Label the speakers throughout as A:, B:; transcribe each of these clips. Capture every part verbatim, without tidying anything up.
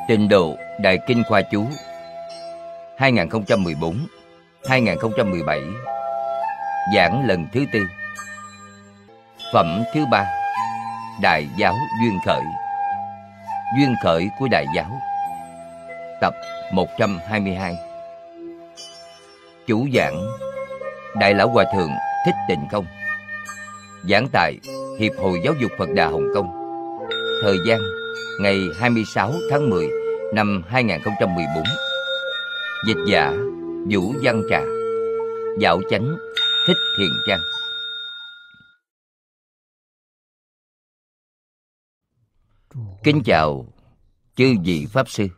A: Tịnh độ Đại Kinh Khoa Chú hai không một bốn đến hai không một bảy. Giảng lần thứ tư. Phẩm thứ ba. Đại giáo duyên khởi. Duyên khởi của Đại giáo. Tập một trăm hai mươi hai. Chủ giảng Đại lão Hòa thượng Thích Tịnh Không. Giảng tại Hiệp hội Giáo dục Phật Đà Hồng Kông. Thời gian ngày hai mươi sáu tháng mười năm hai không một bốn. Dịch giả Vũ Văn Trà. Dạo chánh Thích Thiền Trang. Kính chào chư vị Pháp Sư,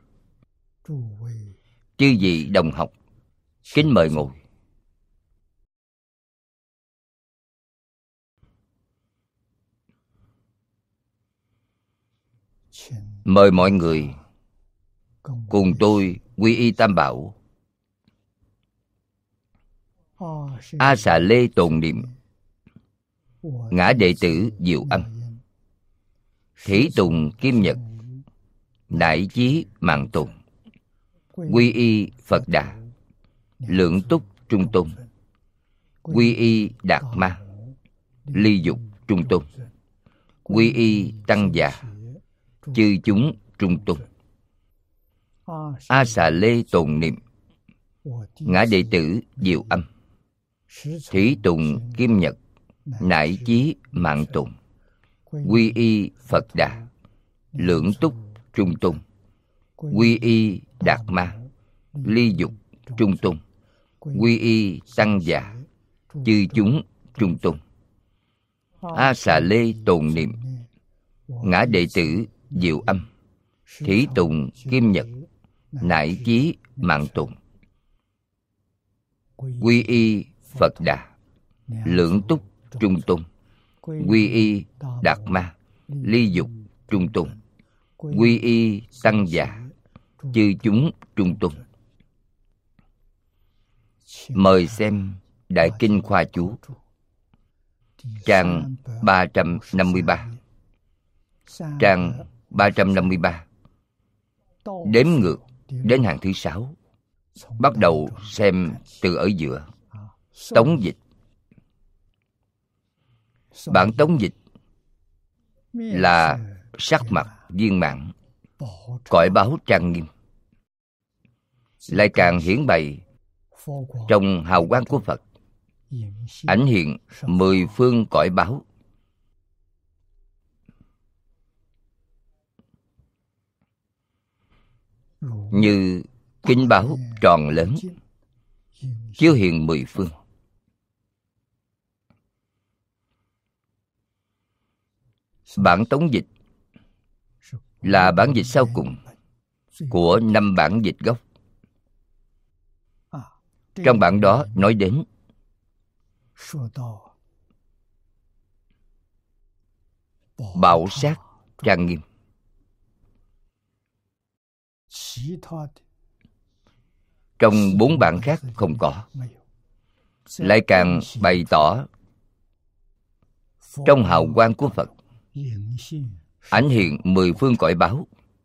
A: chư vị đồng học, kính mời ngồi. Mời mọi người cùng tôi quy y Tam Bảo, A Xà Lê tồn niệm, ngã đệ tử Diệu Âm, thí tùng Kim Nhật, đại chí mạng tùng, quy y Phật Đà, lượng túc Trung Tôn, quy y Đạt Ma, ly dục Trung Tôn, quy y Tăng Già, chư chúng Trung Tôn. A Xà Lê tồn niệm, ngã đệ tử Diệu Âm, thí tùng Kim Nhật, nải chí mạng tùng, quy y Phật Đà, lượng túc Trung Tôn, quy y Đạt Ma, ly dục Trung Tôn, quy y Tăng Già, chư chúng Trung Tôn. A Xà Lê tồn niệm, ngã đệ tử Diệu Âm, thí tùng Kim Nhật, nải chí mạng tùng, quy y Phật Đà, lượng túc Trung Tôn, quy y Đạt Ma, ly dục Trung Tôn, quy y Tăng Già, chư chúng Trung Tôn. Mời xem Đại Kinh Khoa Chú, trang ba trăm năm mươi ba. Trang ba trăm năm mươi ba. Đếm ngược đến hàng thứ sáu. Bắt đầu xem từ ở giữa. Tống dịch. Bản tống dịch là sắc mặt viên mãn, cõi báo trang nghiêm, lại càng hiển bày trong hào quang của Phật, ảnh hiện mười phương cõi báo. Như kính báo tròn lớn, chiếu hiện mười phương. Bản tống dịch là bản dịch sau cùng của năm bản dịch gốc. Trong bản đó nói đến bảo sát trang nghiêm. Trong bốn bản khác không có. Lại càng bày tỏ trong hào quang của Phật, ảnh hiện mười phương cõi báo.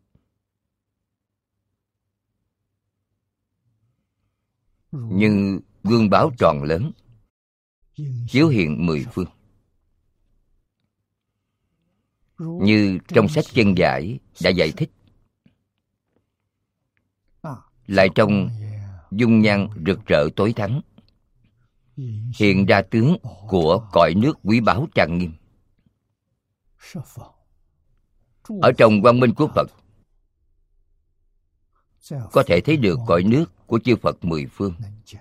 A: Như gương báo tròn lớn, chiếu hiện mười phương. Như trong sách Chân Giải đã giải thích, lại trong dung nhan rực rỡ tối thắng, hiện ra tướng của cõi nước quý báu trang nghiêm. Ở trong quang minh của Phật có thể thấy được cõi nước của chư Phật mười phương.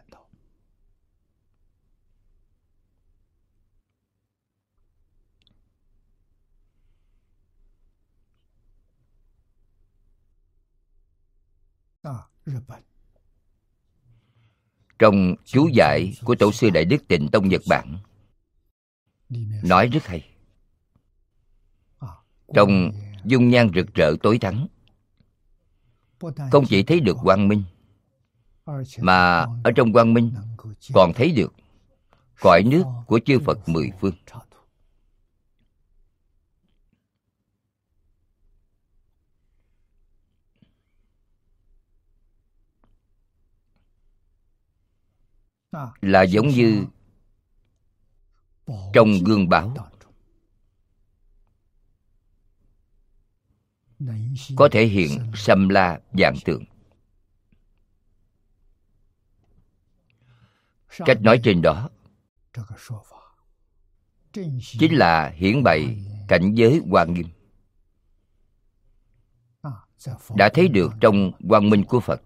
A: Trong chú giải của Tổ sư Đại Đức Tịnh Tông Nhật Bản nói rất hay. Trong dung nhan rực rỡ tối thắng, không chỉ thấy được quang minh, mà ở trong quang minh còn thấy được cõi nước của chư Phật mười phương. là giống như trong gương báo, có thể hiện sâm la vạn tượng. Cách nói trên đó chính là hiển bày cảnh giới hoa nghiêm, đã thấy được trong quang minh của Phật.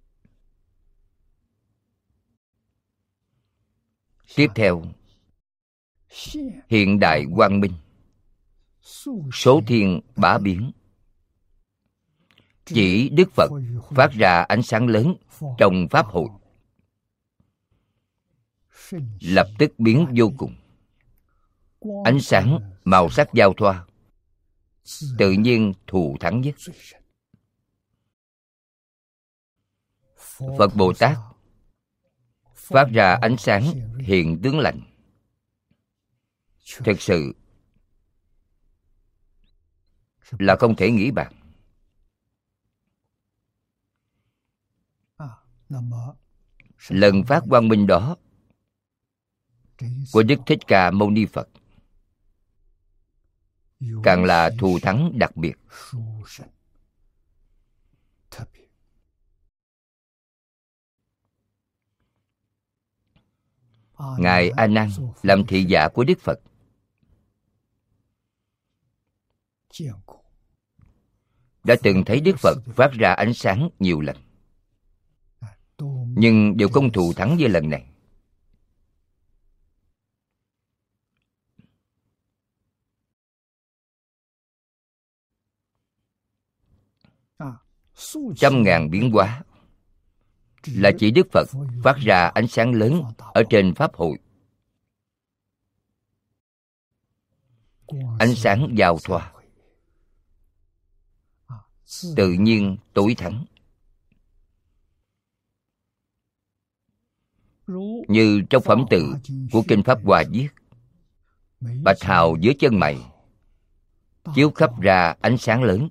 A: Tiếp theo, hiện đại quang minh, số thiên bá biến, chỉ Đức Phật phát ra ánh sáng lớn trong Pháp hội, lập tức biến vô cùng. Ánh sáng màu sắc giao thoa, tự nhiên thù thắng nhất. Phật Bồ Tát phát ra ánh sáng hiện tướng lành, thực sự là không thể nghĩ bàn. Lần phát quang minh đó của Đức Thích Ca Mâu Ni Phật càng là thù thắng đặc biệt. Ngài A Nan làm thị giả của Đức Phật, đã từng thấy Đức Phật phát ra ánh sáng nhiều lần, nhưng đều không thù thắng như lần này. Trăm ngàn biến hóa là chỉ Đức Phật phát ra ánh sáng lớn ở trên Pháp hội. Ánh sáng giao thoa, tự nhiên tối thắng. Như trong phẩm tự của Kinh Pháp Hoa viết: bạch hào dưới chân mày, chiếu khắp ra ánh sáng lớn.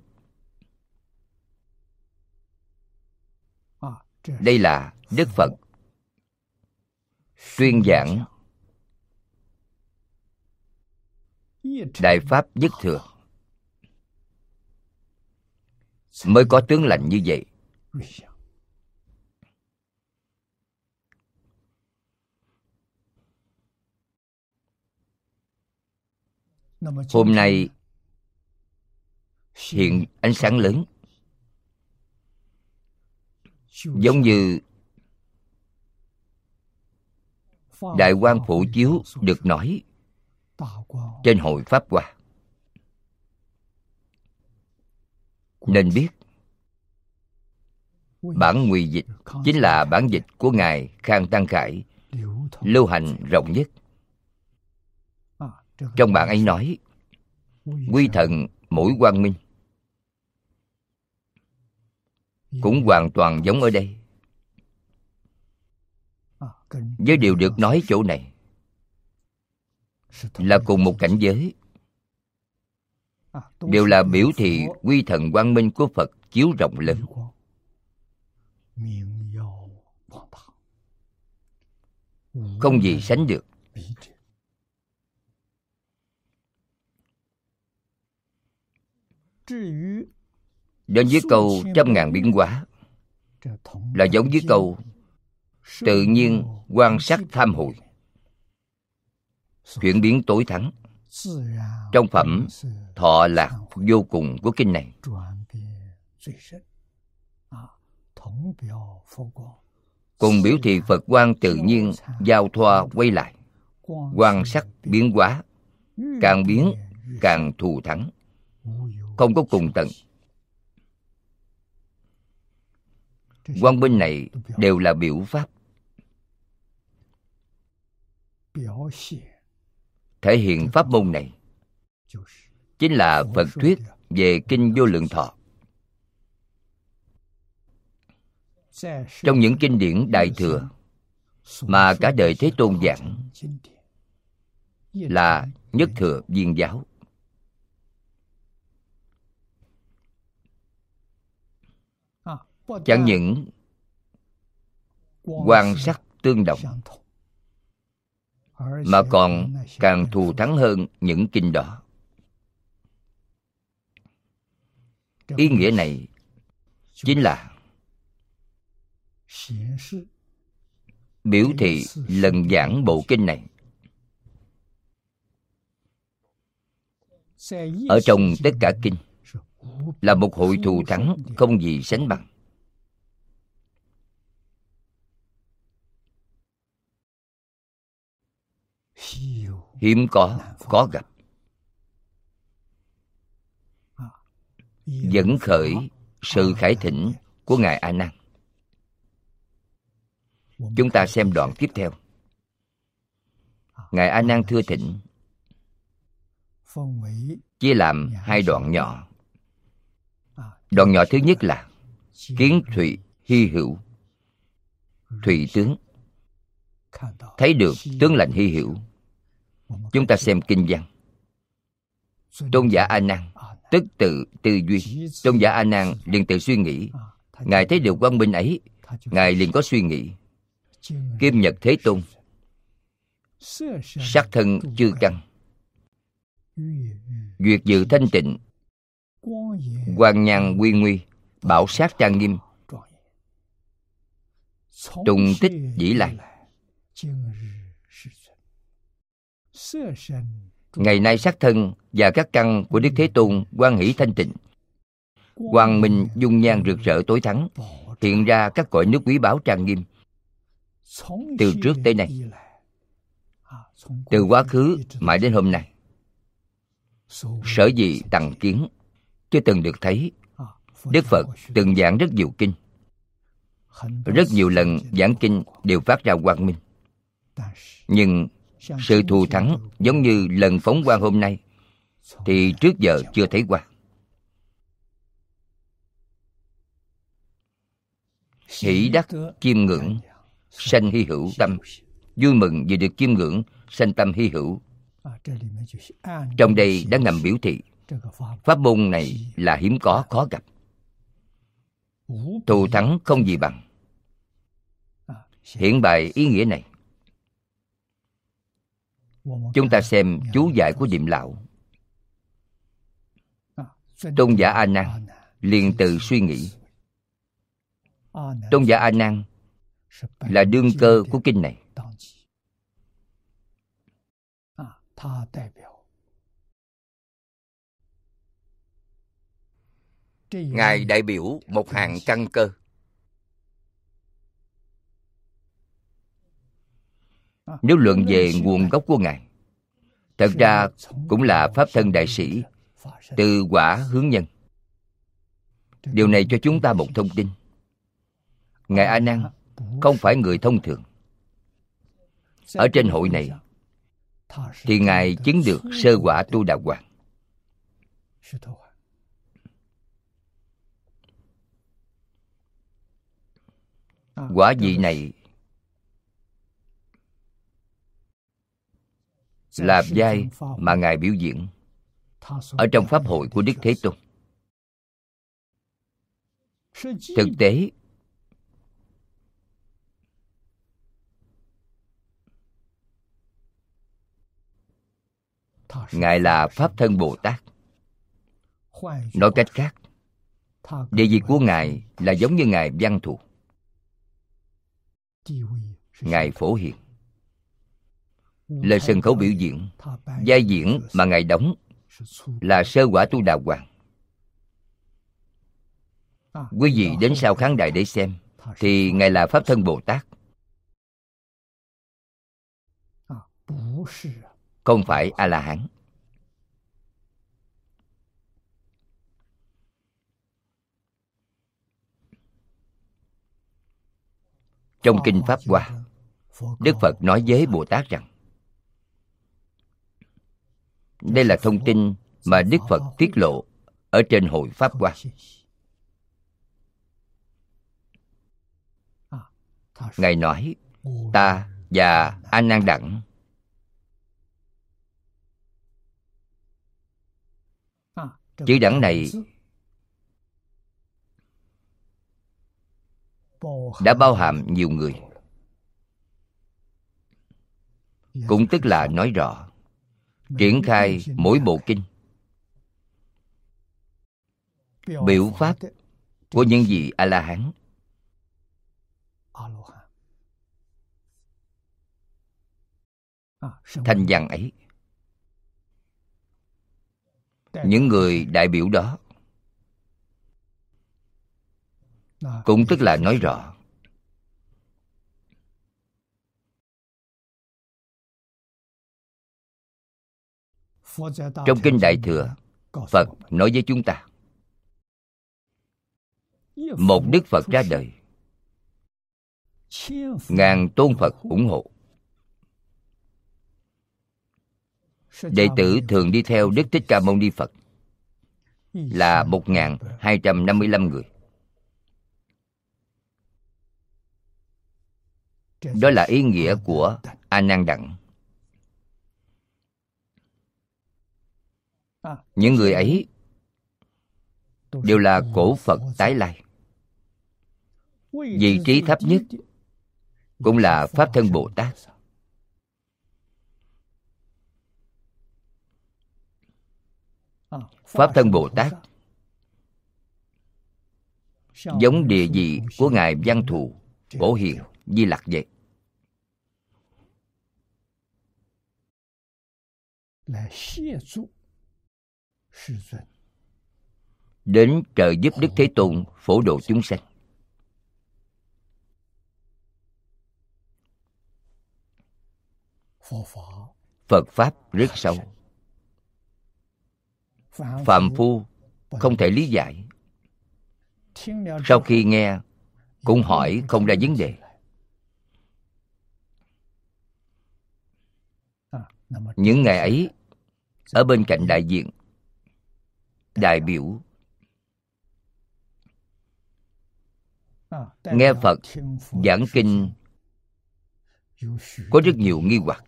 A: Đây là Đức Phật tuyên giảng Đại Pháp Nhất Thừa, mới có tướng lành như vậy. Hôm nay hiện ánh sáng lớn, giống như Đại Quang Phổ Chiếu được nói trên hội Pháp Hoa. Nên biết bản ngụy dịch chính là bản dịch của Ngài Khang Tăng Khải, lưu hành rộng nhất. Trong bản ấy nói: quy thần mỗi quang minh, cũng hoàn toàn giống ở đây. Với điều được nói chỗ này là cùng một cảnh giới, đều là biểu thị quy thần quang minh của Phật chiếu rộng lớn. Không gì sánh được. Đến với câu trăm ngàn biến hóa là giống với câu tự nhiên quan sát tham hội, chuyển biến tối thắng. Trong phẩm Thọ Lạc Vô Cùng của kinh này, cùng biểu thị Phật quang tự nhiên giao thoa quay lại, quan sát biến hóa, càng biến càng thù thắng, không có cùng tận. Quang minh này đều là biểu pháp, thể hiện pháp môn này chính là Phật thuyết về Kinh Vô Lượng Thọ. Trong những kinh điển Đại Thừa mà cả đời Thế Tôn giảng là Nhất Thừa Viên Giáo. Chẳng những quan sát tương đồng, mà còn càng thù thắng hơn những kinh đó. Ý nghĩa này chính là biểu thị lần giảng bộ kinh này ở trong tất cả kinh là một hội thù thắng không gì sánh bằng. Hiếm có, có gặp. Dẫn khởi sự khải thỉnh của Ngài A Nan. Chúng ta xem đoạn tiếp theo. Ngài A Nan thưa thỉnh chia làm hai đoạn nhỏ. Đoạn nhỏ thứ nhất là kiến thụy hy hữu. Thụy tướng, thấy được tướng lành hy hữu. Chúng ta xem kinh văn. Tôn giả A Nan tức tự tư duy. Tôn giả A Nan liền tự suy nghĩ. Ngài thấy được quang minh ấy, Ngài liền có suy nghĩ. Kim Nhật Thế Tôn, sắc thân chư căn, duyệt dự thanh tịnh, quang nhang quy nguy, bảo sát trang nghiêm, tùng tích vĩ lai. Ngày nay sắc thân và các căn của Đức Thế Tôn hoan hỷ thanh tịnh, quang minh dung nhan rực rỡ tối thắng, hiện ra các cõi nước quý báu trang nghiêm. Từ trước tới nay, từ quá khứ mãi đến hôm nay, sở dĩ tằng kiến chưa từng được thấy. Đức Phật từng giảng rất nhiều kinh, rất nhiều lần giảng kinh đều phát ra quang minh. Nhưng sự thù thắng giống như lần phóng quang hôm nay thì trước giờ chưa thấy qua. Hỷ đắc chiêm ngưỡng, sanh hy hữu tâm. Vui mừng vì được chiêm ngưỡng, sanh tâm hy hữu. Trong đây đã ngầm biểu thị pháp môn này là hiếm có, khó gặp. Thù thắng không gì bằng. Hiển bày ý nghĩa này, chúng ta xem chú giải của Điềm Lão. Tôn giả A Nan liền tự suy nghĩ. Tôn giả A Nan là đương cơ của kinh này. Ngài đại biểu một hàng căn cơ. Nếu luận về nguồn gốc của Ngài, thật ra cũng là Pháp thân đại sĩ, từ quả hướng nhân. Điều này cho chúng ta một thông tin. Ngài A Nan không phải người thông thường. Ở trên hội này thì Ngài chứng được sơ quả Tu Đà Hoàng. Quả vị này là vai mà Ngài biểu diễn ở trong Pháp hội của Đức Thế Tôn. Thực tế, Ngài là Pháp thân Bồ Tát. Nói cách khác, địa vị của Ngài là giống như Ngài Văn Thù, Ngài Phổ Hiền. Lời sân khấu biểu diễn, vai diễn mà Ngài đóng là sơ quả Tu Đà Hoàng. Quý vị đến sau khán đài để xem thì Ngài là Pháp thân Bồ Tát, không phải A-la-hán. Trong Kinh Pháp Hoa, Đức Phật nói với Bồ Tát rằng, đây là thông tin mà Đức Phật tiết lộ ở trên hội Pháp Hoa. Ngài nói, ta và A Nan Đẳng chữ đẳng này đã bao hàm nhiều người. cũng tức là nói rõ, triển khai mỗi bộ kinh, biểu pháp của những vị A-la-hán. Thanh văn ấy, những người đại biểu đó cũng tức là nói rõ, trong kinh Đại Thừa, Phật nói với chúng ta, một Đức Phật ra đời, ngàn tôn Phật ủng hộ. Đệ tử thường đi theo Đức Thích Ca Mâu Ni Phật là một nghìn hai trăm năm mươi lăm người. Đó là ý nghĩa của A Nan Đặng. Những người ấy đều là cổ Phật tái lai. Vị trí thấp nhất cũng là Pháp Thân Bồ Tát. Pháp Thân Bồ Tát giống địa vị của Ngài Văn Thù Phổ Hiền Di Lặc vậy. Đến trợ giúp Đức Thế Tôn phổ độ chúng sanh. Phật Pháp rất sâu, phàm phu không thể lý giải. Sau khi nghe cũng hỏi không ra vấn đề. Những ngày ấy, ở bên cạnh đại diện, đại biểu nghe Phật giảng kinh, có rất nhiều nghi hoặc,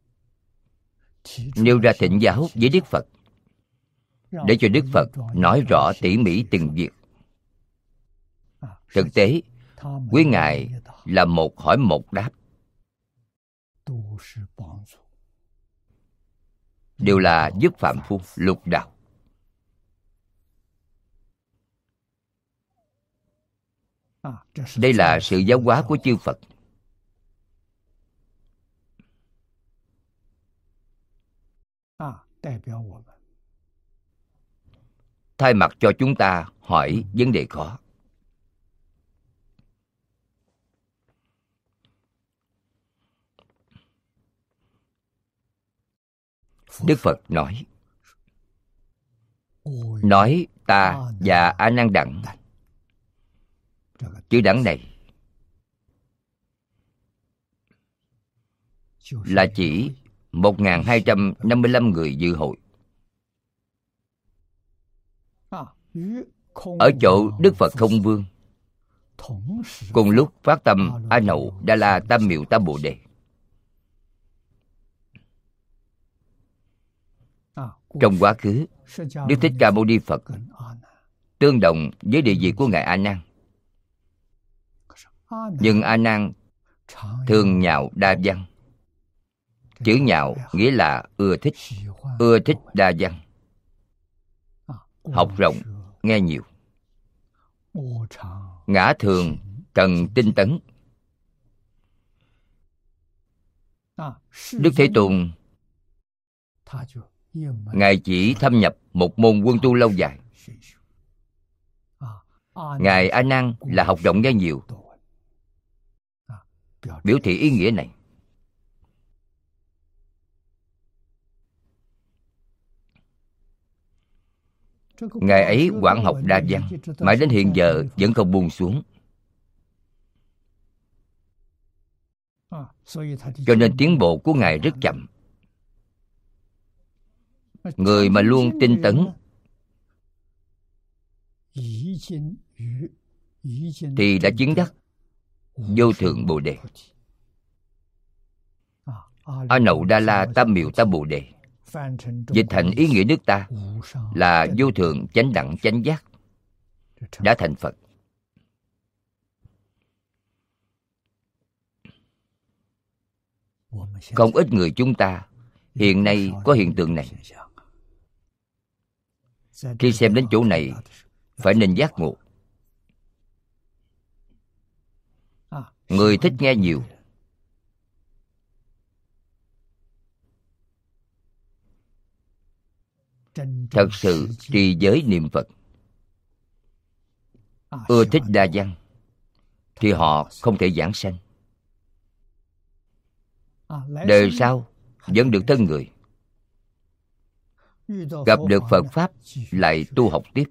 A: nêu ra thỉnh giáo với Đức Phật, để cho Đức Phật nói rõ tỉ mỉ từng việc. Thực tế, quý ngài là một hỏi một đáp, đều là giúp phạm phu lục đạo. Đây là sự giáo hóa của chư Phật. Thay mặt cho chúng ta hỏi vấn đề khó. Đức Phật nói, nói ta và A Nan Đặng. Chữ đẳng này là chỉ một nghìn hai trăm năm mươi lăm người dự hội. Ở chỗ Đức Phật Không Vương cùng lúc phát tâm A Nậu Đa La Tam Miệu Tam Bồ Đề. Trong quá khứ, Đức Thích Ca Mâu Ni Phật tương đồng với địa vị của Ngài A Nan. Nhưng A Nan thường nhạo đa văn. Chữ nhạo nghĩa là ưa thích, ưa thích đa văn. Học rộng, nghe nhiều. Ngã thường cần tinh tấn. Đức Thế Tôn, Ngài chỉ thâm nhập một môn quân tu lâu dài. Ngài A Nan là học rộng nghe nhiều, biểu thị ý nghĩa này. Ngài ấy quảng học đa văn, mãi đến hiện giờ vẫn không buông xuống. Cho nên tiến bộ của Ngài rất chậm. Người mà luôn tinh tấn thì đã chứng đắc vô thượng Bồ Đề. A Nậu Đa La Tam Miệu Tam Bồ Đề dịch thành ý nghĩa nước ta là vô thượng chánh đẳng chánh giác, đã thành Phật. Không ít người chúng ta hiện nay có hiện tượng này. Khi xem đến chỗ này, phải nên giác ngộ. Người thích nghe nhiều, thật sự trì giới niệm Phật, ưa thích đa văn, thì họ không thể giảng sanh. Đời sau vẫn được thân người, gặp được Phật Pháp lại tu học tiếp.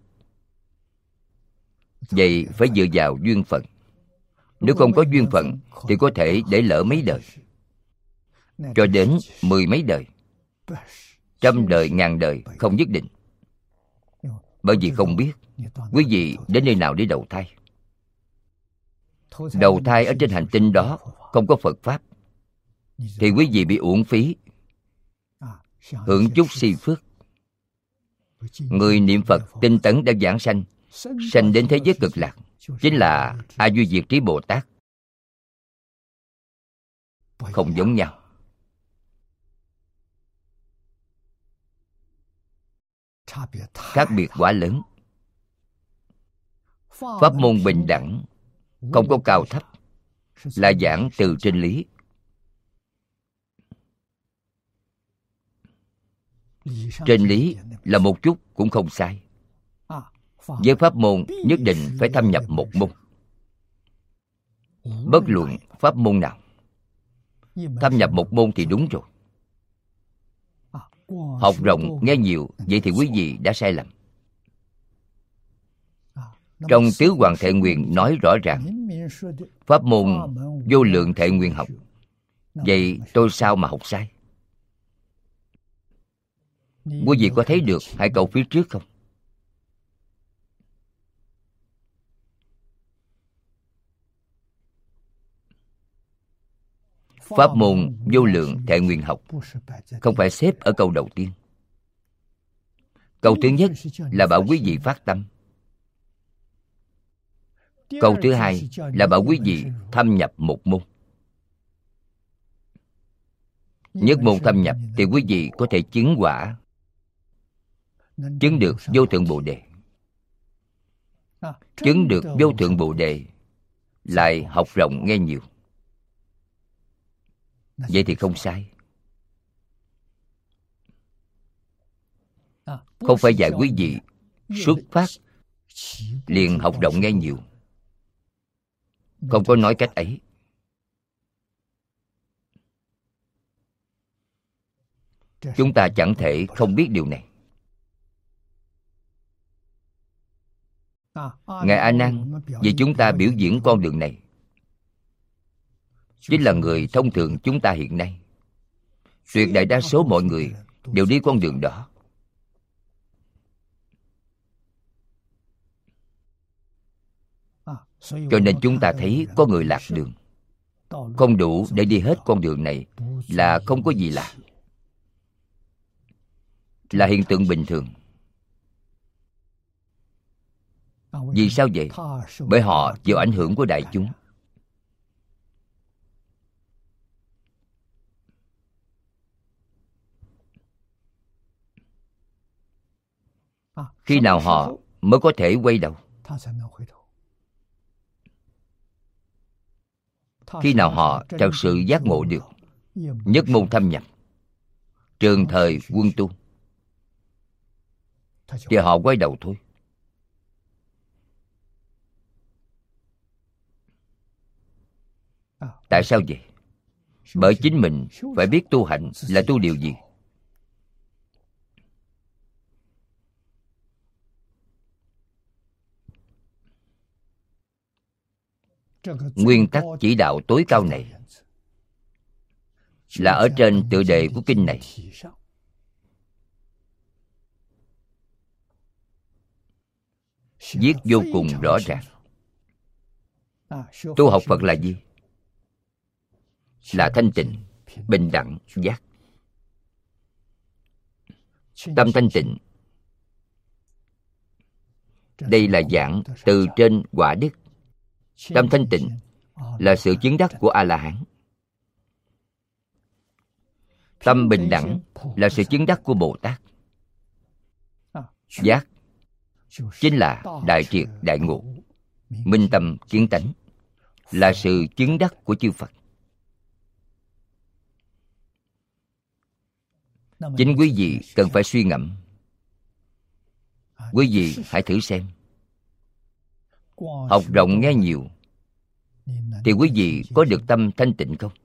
A: Vậy phải dựa vào duyên phận. Nếu không có duyên phận thì có thể để lỡ mấy đời, cho đến mười mấy đời, trăm đời, ngàn đời, không nhất định. Bởi vì không biết quý vị đến nơi nào để đầu thai. Đầu thai ở trên hành tinh đó không có Phật Pháp thì quý vị bị uổng phí, hưởng chút si phước. Người niệm Phật tinh tấn đã giảng sanh, sanh đến thế giới cực lạc, chính là A Duy Diệt Trí Bồ Tát. Không giống nhau. Khác biệt quá lớn. Pháp môn bình đẳng, không có cao thấp, là giảng từ trên lý. Trên lý là một chút cũng không sai. Với pháp môn nhất định phải thâm nhập một môn. Bất luận pháp môn nào, thâm nhập một môn thì đúng rồi. Học rộng nghe nhiều, vậy thì quý vị đã sai lầm. Trong Tứ Hoàng Thệ Nguyện nói rõ ràng, pháp môn vô lượng thệ nguyện học. Vậy tôi sao mà học sai? Quý vị có thấy được hai câu phía trước không? Pháp môn vô lượng thệ nguyện học không phải xếp ở câu đầu tiên. Câu thứ nhất là bảo quý vị phát tâm. Câu thứ hai là bảo quý vị thâm nhập một môn. Nhất môn thâm nhập thì quý vị có thể chứng quả, chứng được vô thượng Bồ Đề. Chứng được vô thượng Bồ Đề lại học rộng nghe nhiều, vậy thì không sai. Không phải dạy quý vị xuất phát liền học rộng nghe nhiều. Không có nói cách ấy. Chúng ta chẳng thể không biết điều này. Ngài A Nan vì chúng ta biểu diễn con đường này, chính là người thông thường chúng ta hiện nay. Tuyệt đại đa số mọi người đều đi con đường đó. Cho nên chúng ta thấy có người lạc đường, không đủ để đi hết con đường này là không có gì lạ, là hiện tượng bình thường. Vì sao vậy? Bởi họ chịu ảnh hưởng của đại chúng. Khi nào họ mới có thể quay đầu? Khi nào họ thật sự giác ngộ được nhất môn thâm nhập, trường thời quân tu, thì họ quay đầu thôi. Tại sao vậy? Bởi chính mình phải biết tu hành là tu điều gì. Nguyên tắc chỉ đạo tối cao này là ở trên tựa đề của kinh này. Viết vô cùng rõ ràng. Tu học Phật là gì? Là thanh tịnh, bình đẳng, giác. Tâm thanh tịnh, đây là giảng từ trên quả đức. Tâm thanh tịnh là sự chứng đắc của A-la-hán. Tâm bình đẳng là sự chứng đắc của Bồ Tát. Giác chính là đại triệt đại ngộ, minh tâm kiến tánh, là sự chứng đắc của chư Phật. Chính quý vị cần phải suy ngẫm. Quý vị hãy thử xem. Học rộng nghe nhiều thì quý vị có được tâm thanh tịnh không?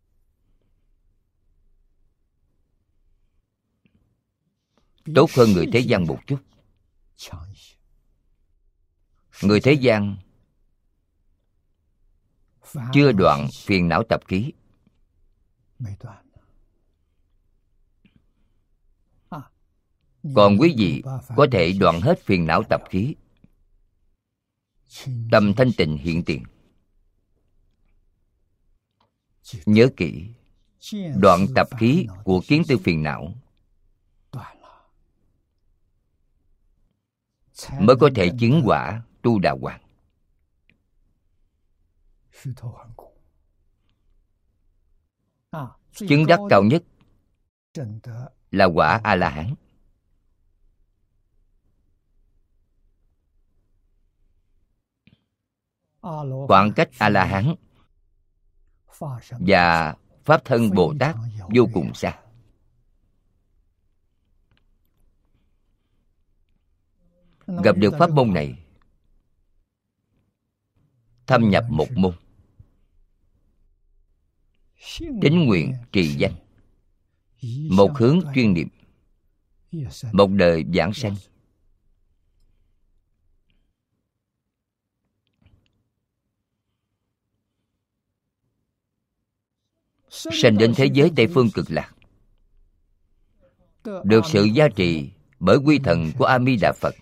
A: Tốt hơn người thế gian một chút. Người thế gian chưa đoạn phiền não tập khí. Còn quý vị có thể đoạn hết phiền não tập khí, tâm thanh tịnh hiện tiền. Nhớ kỹ, đoạn tập khí của kiến tư phiền não mới có thể chứng quả tu đà hoàng. Chứng đắc cao nhất là quả A-la-hán. Khoảng cách A-la-hán và Pháp thân Bồ Tát vô cùng xa. Gặp được pháp môn này, thâm nhập một môn, tín nguyện trì danh, một hướng chuyên niệm, một đời vãng sanh. Sanh đến thế giới Tây Phương Cực Lạc, được sự gia trì bởi quy thần của A Di Đà Phật,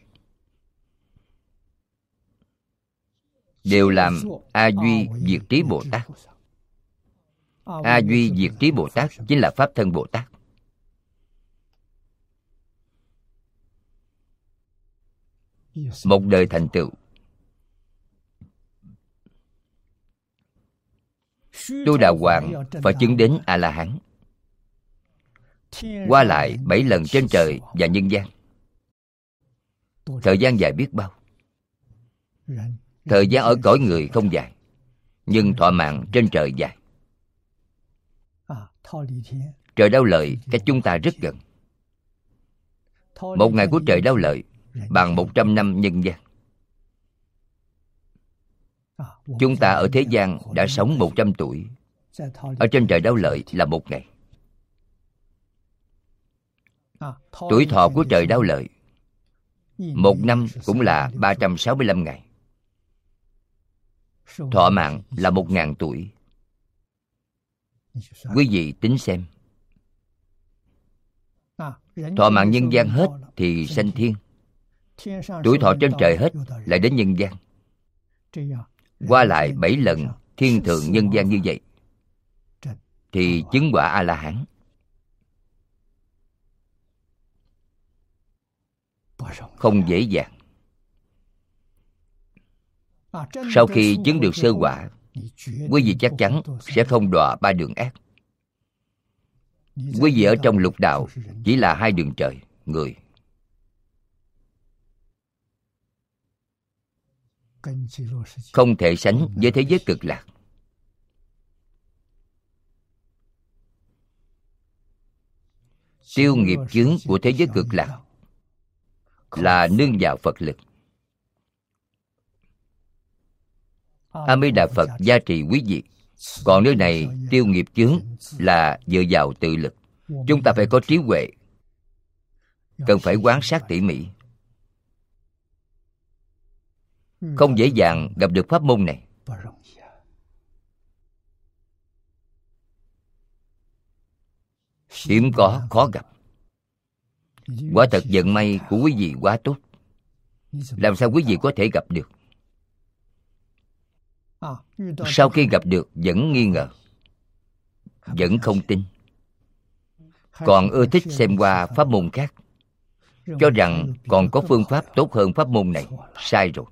A: đều làm A Duy Diệt Trí Bồ Tát. A Duy Diệt Trí Bồ Tát chính là Pháp thân Bồ Tát. Một đời thành tựu. Tu Đà Hoàng phải chứng đến A-la-hán, qua lại bảy lần trên trời và nhân gian. Thời gian dài biết bao. Thời gian ở cõi người không dài, nhưng thọ mạng trên trời dài. Trời Đau Lợi cách chúng ta rất gần. Một ngày của trời Đau Lợi bằng một trăm năm nhân gian. Chúng ta ở thế gian đã sống một trăm tuổi, ở trên trời Đau Lợi là một ngày. Tuổi thọ của trời Đau Lợi một năm cũng là ba trăm sáu mươi lăm ngày. Thọ mạng là một ngàn tuổi. Quý vị tính xem, thọ mạng nhân gian hết thì sanh thiên, tuổi thọ trên trời hết lại đến nhân gian. Qua lại bảy lần thiên thượng nhân gian như vậy thì chứng quả A-la-hán. Không dễ dàng. Sau khi chứng được sơ quả, quý vị chắc chắn sẽ không đọa ba đường ác. Quý vị ở trong lục đạo chỉ là hai đường trời, người. Không thể sánh với thế giới cực lạc. Tiêu nghiệp chướng của thế giới cực lạc là nương vào Phật lực. A Di Đà Phật gia trì quý vị. Còn nơi này tiêu nghiệp chướng là dựa vào tự lực. Chúng ta phải có trí huệ, cần phải quan sát tỉ mỉ. Không dễ dàng gặp được pháp môn này. Hiếm có, khó gặp. Quả thật vận may của quý vị quá tốt. Làm sao quý vị có thể gặp được? Sau khi gặp được vẫn nghi ngờ, vẫn không tin, còn ưa thích xem qua pháp môn khác, cho rằng còn có phương pháp tốt hơn pháp môn này. Sai rồi.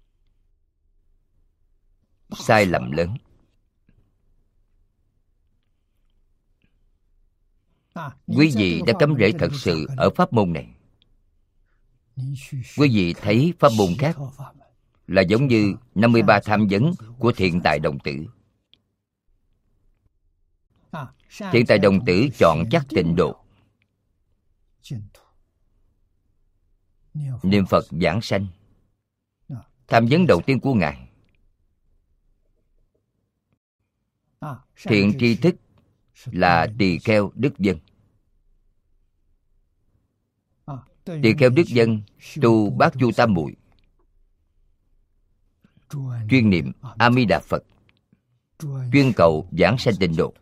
A: Sai lầm lớn. Quý vị đã cắm rễ thật sự ở pháp môn này. Quý vị thấy pháp môn khác là giống như năm mươi ba tham vấn của Thiện Tài Đồng Tử. Thiện Tài Đồng Tử chọn chắc tịnh độ, niệm Phật giảng sanh. Tham vấn đầu tiên của Ngài, thiện tri thức là tỳ kheo đức dân. Tỳ kheo đức dân tu bát chu tam muội, chuyên niệm A Di Đà Phật, chuyên cầu giảng sanh tịnh độ.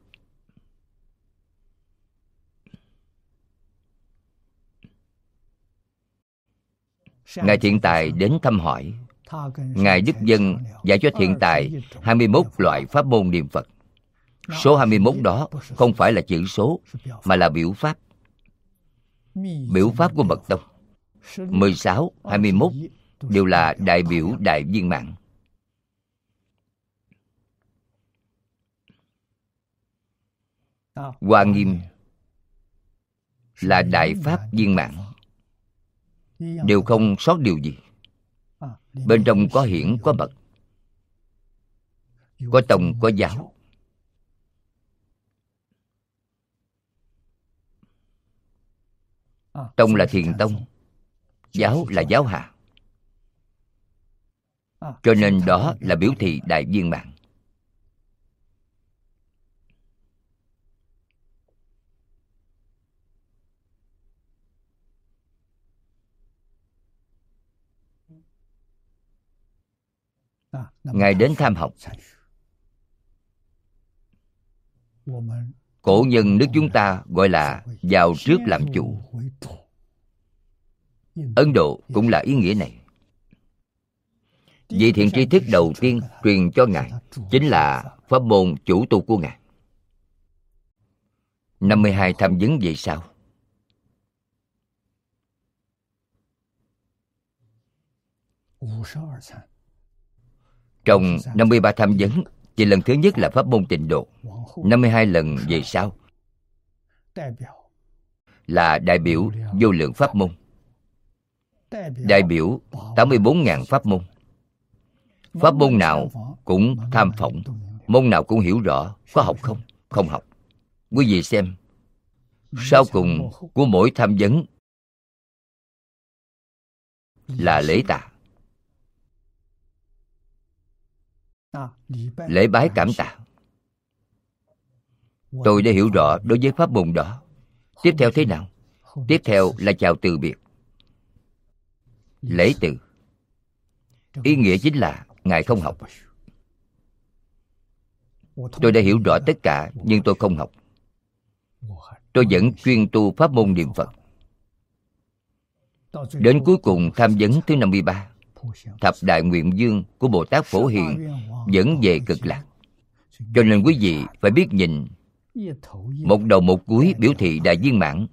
A: Ngài Thiện Tài đến thăm hỏi. Ngài Đức Dân dạy cho Thiện Tài hai mươi mốt loại pháp môn niệm Phật. Số hai mươi mốt đó không phải là chữ số, mà là biểu pháp. Biểu pháp của mật tông mười sáu, hai mươi mốt đều là đại biểu đại viên mãn. Hoa Nghiêm là đại pháp viên mãn, đều không sót điều gì. Bên trong có hiển có mật, có tông có giáo. Tông là Thiền Tông, giáo là giáo hạ, cho nên đó là biểu thị đại viên mãn. Ngài đến tham học. Cổ nhân nước chúng ta gọi là vào trước làm chủ. Ấn Độ cũng là ý nghĩa này. Vị thiện tri thức đầu tiên truyền cho Ngài chính là pháp môn chủ tu của Ngài. năm mươi hai tham vấn về sau, trong năm mươi ba tham vấn, chỉ lần thứ nhất là pháp môn tịnh độ. năm mươi hai lần về sau là đại biểu vô lượng pháp môn, đại biểu tám mươi bốn nghìn pháp môn. Pháp môn nào cũng tham phỏng, môn nào cũng hiểu rõ. Có học không? Không học. Quý vị xem, sau cùng của mỗi tham vấn là lễ tạ, lễ bái cảm tạ. Tôi đã hiểu rõ đối với pháp môn đó. Tiếp theo thế nào? Tiếp theo là chào từ biệt. Lễ từ, ý nghĩa chính là Ngài không học. Tôi đã hiểu rõ tất cả, nhưng tôi không học. Tôi vẫn chuyên tu pháp môn niệm Phật. Đến cuối cùng tham vấn thứ năm mươi ba, thập đại nguyện vương của Bồ Tát Phổ Hiền vẫn về cực lạc. Cho nên quý vị phải biết nhìn, một đầu một cuối biểu thị đại viên mãn.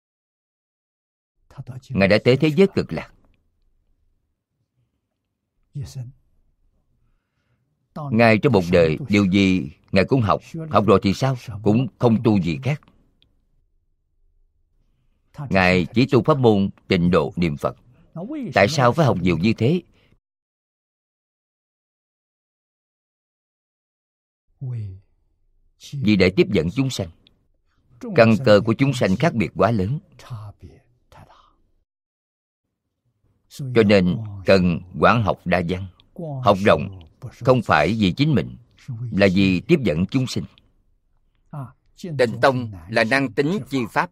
A: Ngài đã tới thế giới cực lạc. Ngài trong một đời điều gì Ngài cũng học. Học rồi thì sao? Cũng không tu gì khác. Ngài chỉ tu pháp môn tịnh độ niệm Phật. Tại sao phải học nhiều như thế? Vì để tiếp dẫn chúng sanh. Căn cơ của chúng sanh khác biệt quá lớn, cho nên cần quán học đa văn. Học rộng không phải vì chính mình, là vì tiếp dẫn chúng sinh. Tịnh tông là năng tính chi pháp.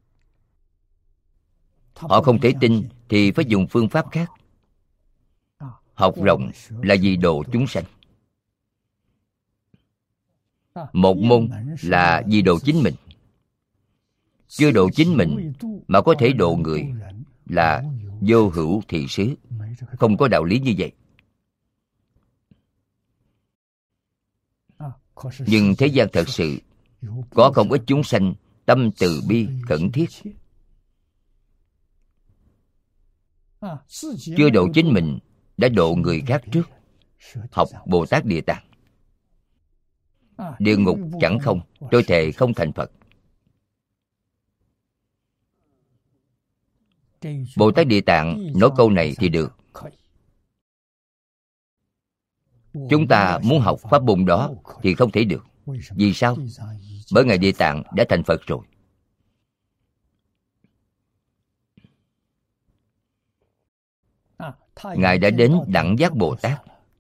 A: Họ không thể tin thì phải dùng phương pháp khác. Học rộng là vì độ chúng sanh. Một môn là vì độ chính mình. Chưa độ chính mình mà có thể độ người là vô hữu thị xứ. Không có đạo lý như vậy. Nhưng thế gian thật sự có không ít chúng sanh tâm từ bi khẩn thiết, chưa độ chính mình đã độ người khác trước. Học Bồ Tát Địa Tạng. Địa ngục chẳng không, tôi thề không thành Phật. Bồ Tát Địa Tạng nói câu này thì được. Chúng ta muốn học pháp môn đó thì không thể được. Vì sao? Bởi Ngài Địa Tạng đã thành Phật rồi. Ngài đã đến đẳng giác Bồ Tát.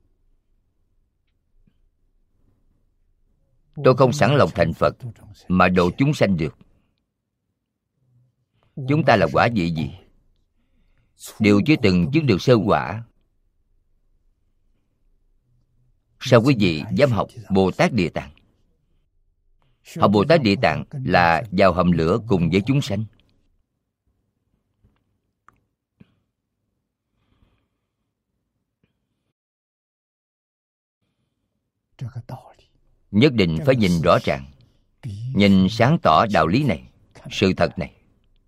A: Tôi không sẵn lòng thành Phật mà độ chúng sanh được. Chúng ta là quả vị gì? Đều chưa từng chứng được sơ quả. Sao quý vị dám học Bồ Tát Địa Tạng? Học Bồ Tát Địa Tạng là vào hầm lửa cùng với chúng sanh. Nhất định phải nhìn rõ ràng, nhìn sáng tỏ đạo lý này, sự thật này.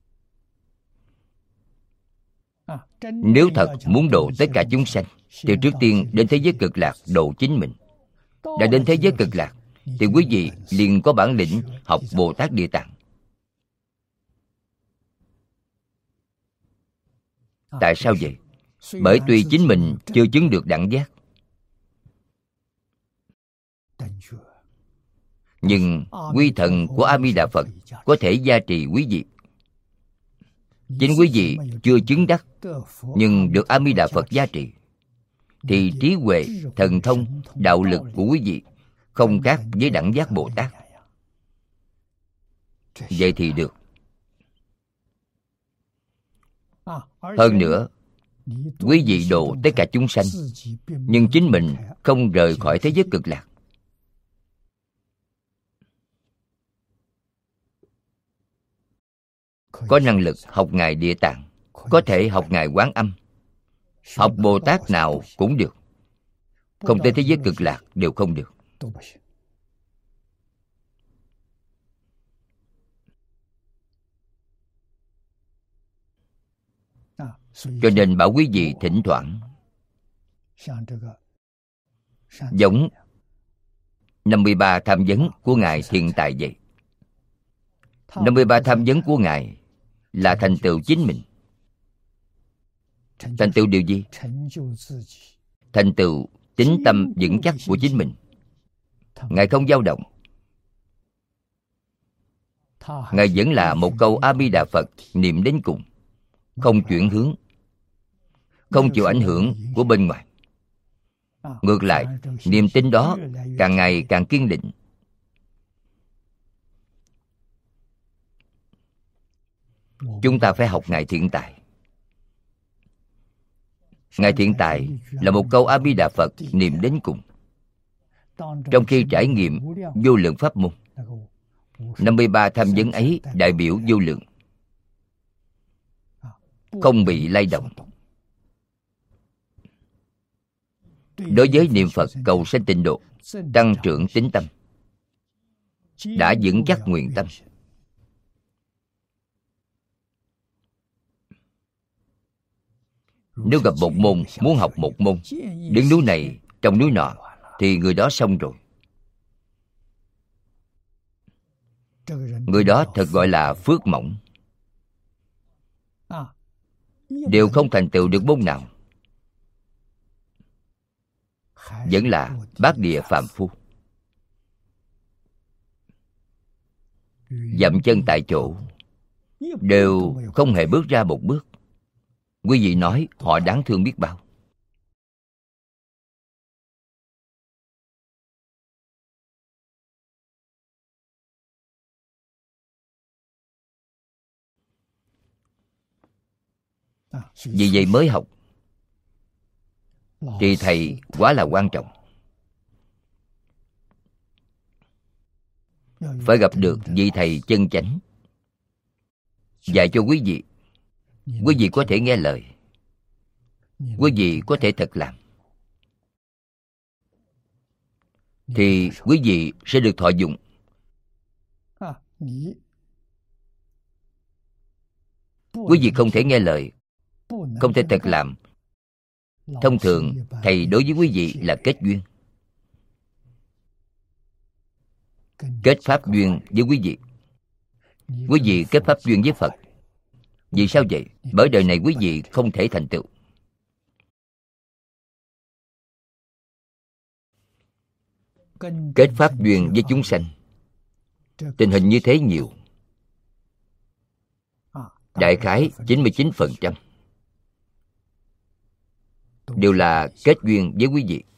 A: Nếu thật muốn độ tất cả chúng sanh thì trước tiên đến thế giới cực lạc độ chính mình. Đã đến thế giới cực lạc thì quý vị liền có bản lĩnh học Bồ Tát Địa Tạng. Tại sao vậy? Bởi tuy chính mình chưa chứng được đẳng giác, nhưng quy thần của A Di Đà Phật có thể gia trì quý vị. Chính quý vị chưa chứng đắc nhưng được A Di Đà Phật gia trì, thì trí huệ, thần thông, đạo lực của quý vị không khác với đẳng giác Bồ Tát. Vậy thì được. Hơn nữa, quý vị độ tất cả chúng sanh, nhưng chính mình không rời khỏi thế giới cực lạc. Có năng lực học Ngài Địa Tạng, có thể học Ngài Quán Âm, học Bồ Tát nào cũng được. Không tới thế giới cực lạc đều không được. Cho nên bảo quý vị thỉnh thoảng giống năm mươi ba tham vấn của Ngài Thiện Tài vậy. năm mươi ba tham vấn của Ngài là thành tựu chính mình. Thành tựu điều gì? Thành tựu tín tâm vững chắc của chính mình. Ngài không dao động. Ngài vẫn là một câu A Di Đà Phật niệm đến cùng, không chuyển hướng, không chịu ảnh hưởng của bên ngoài. Ngược lại, niềm tin đó càng ngày càng kiên định. Chúng ta phải học Ngài Thiện Tài. Ngài Thiện Tài là một câu A Di Đà Phật niệm đến cùng. Trong khi trải nghiệm vô lượng pháp môn, năm mươi ba tham vấn ấy đại biểu vô lượng, không bị lay động. Đối với niệm Phật cầu sanh tịnh độ, tăng trưởng tín tâm, đã vững chắc nguyện tâm. Nếu gặp một môn, muốn học một môn, đến núi này, trong núi nọ, thì người đó xong rồi. Người đó thật gọi là phước mỏng, đều không thành tựu được môn nào, vẫn là bát địa phàm phu, dậm chân tại chỗ, đều không hề bước ra một bước. Quý vị nói họ đáng thương biết bao. Vì vậy mới học. Thì thầy quá là quan trọng. Phải gặp được vị thầy chân chánh, dạy cho quý vị. Quý vị có thể nghe lời, quý vị có thể thực làm, thì quý vị sẽ được thọ dụng. Quý vị không thể nghe lời, không thể thực làm, thông thường thầy đối với quý vị là kết duyên, kết pháp duyên với quý vị. Quý vị kết pháp duyên với Phật, Vì sao vậy? Bởi đời này quý vị không thể thành tựu. Kết pháp duyên với chúng sanh, tình hình như thế nhiều. Đại khái chín mươi chín phần trăm đều là kết duyên với quý vị.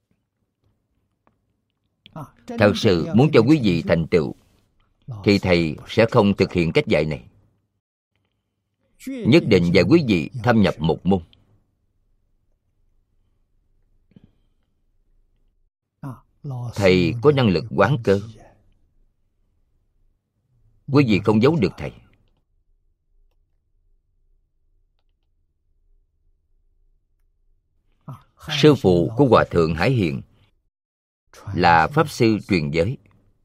A: Thật sự muốn cho quý vị thành tựu thì thầy sẽ không thực hiện cách dạy này. Nhất định dạy quý vị thâm nhập một môn. Thầy có năng lực quán cơ, quý vị không giấu được thầy. Sư phụ của Hòa Thượng Hải Hiền là Pháp Sư truyền giới.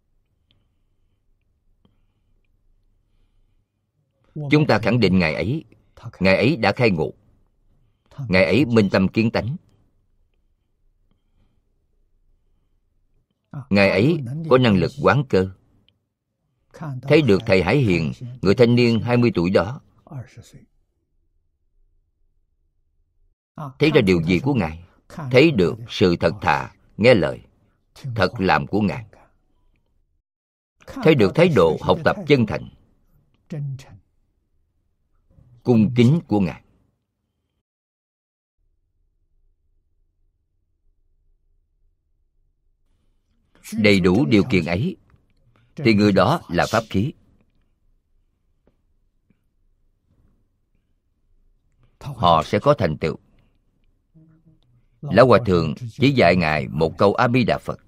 A: Chúng ta khẳng định Ngài ấy, Ngài ấy đã khai ngộ, Ngài ấy minh tâm kiến tánh. Ngài ấy có năng lực quán cơ. Thấy được thầy Hải Hiền, người thanh niên hai mươi tuổi đó, thấy ra điều gì của Ngài? Thấy được sự thật thà, nghe lời, thật làm của Ngài. Thấy được thái độ học tập chân thành, cung kính của Ngài. Đầy đủ điều kiện ấy thì người đó là pháp khí. Họ sẽ có thành tựu. Lão Hòa Thượng chỉ dạy Ngài một câu A Di Đà Phật,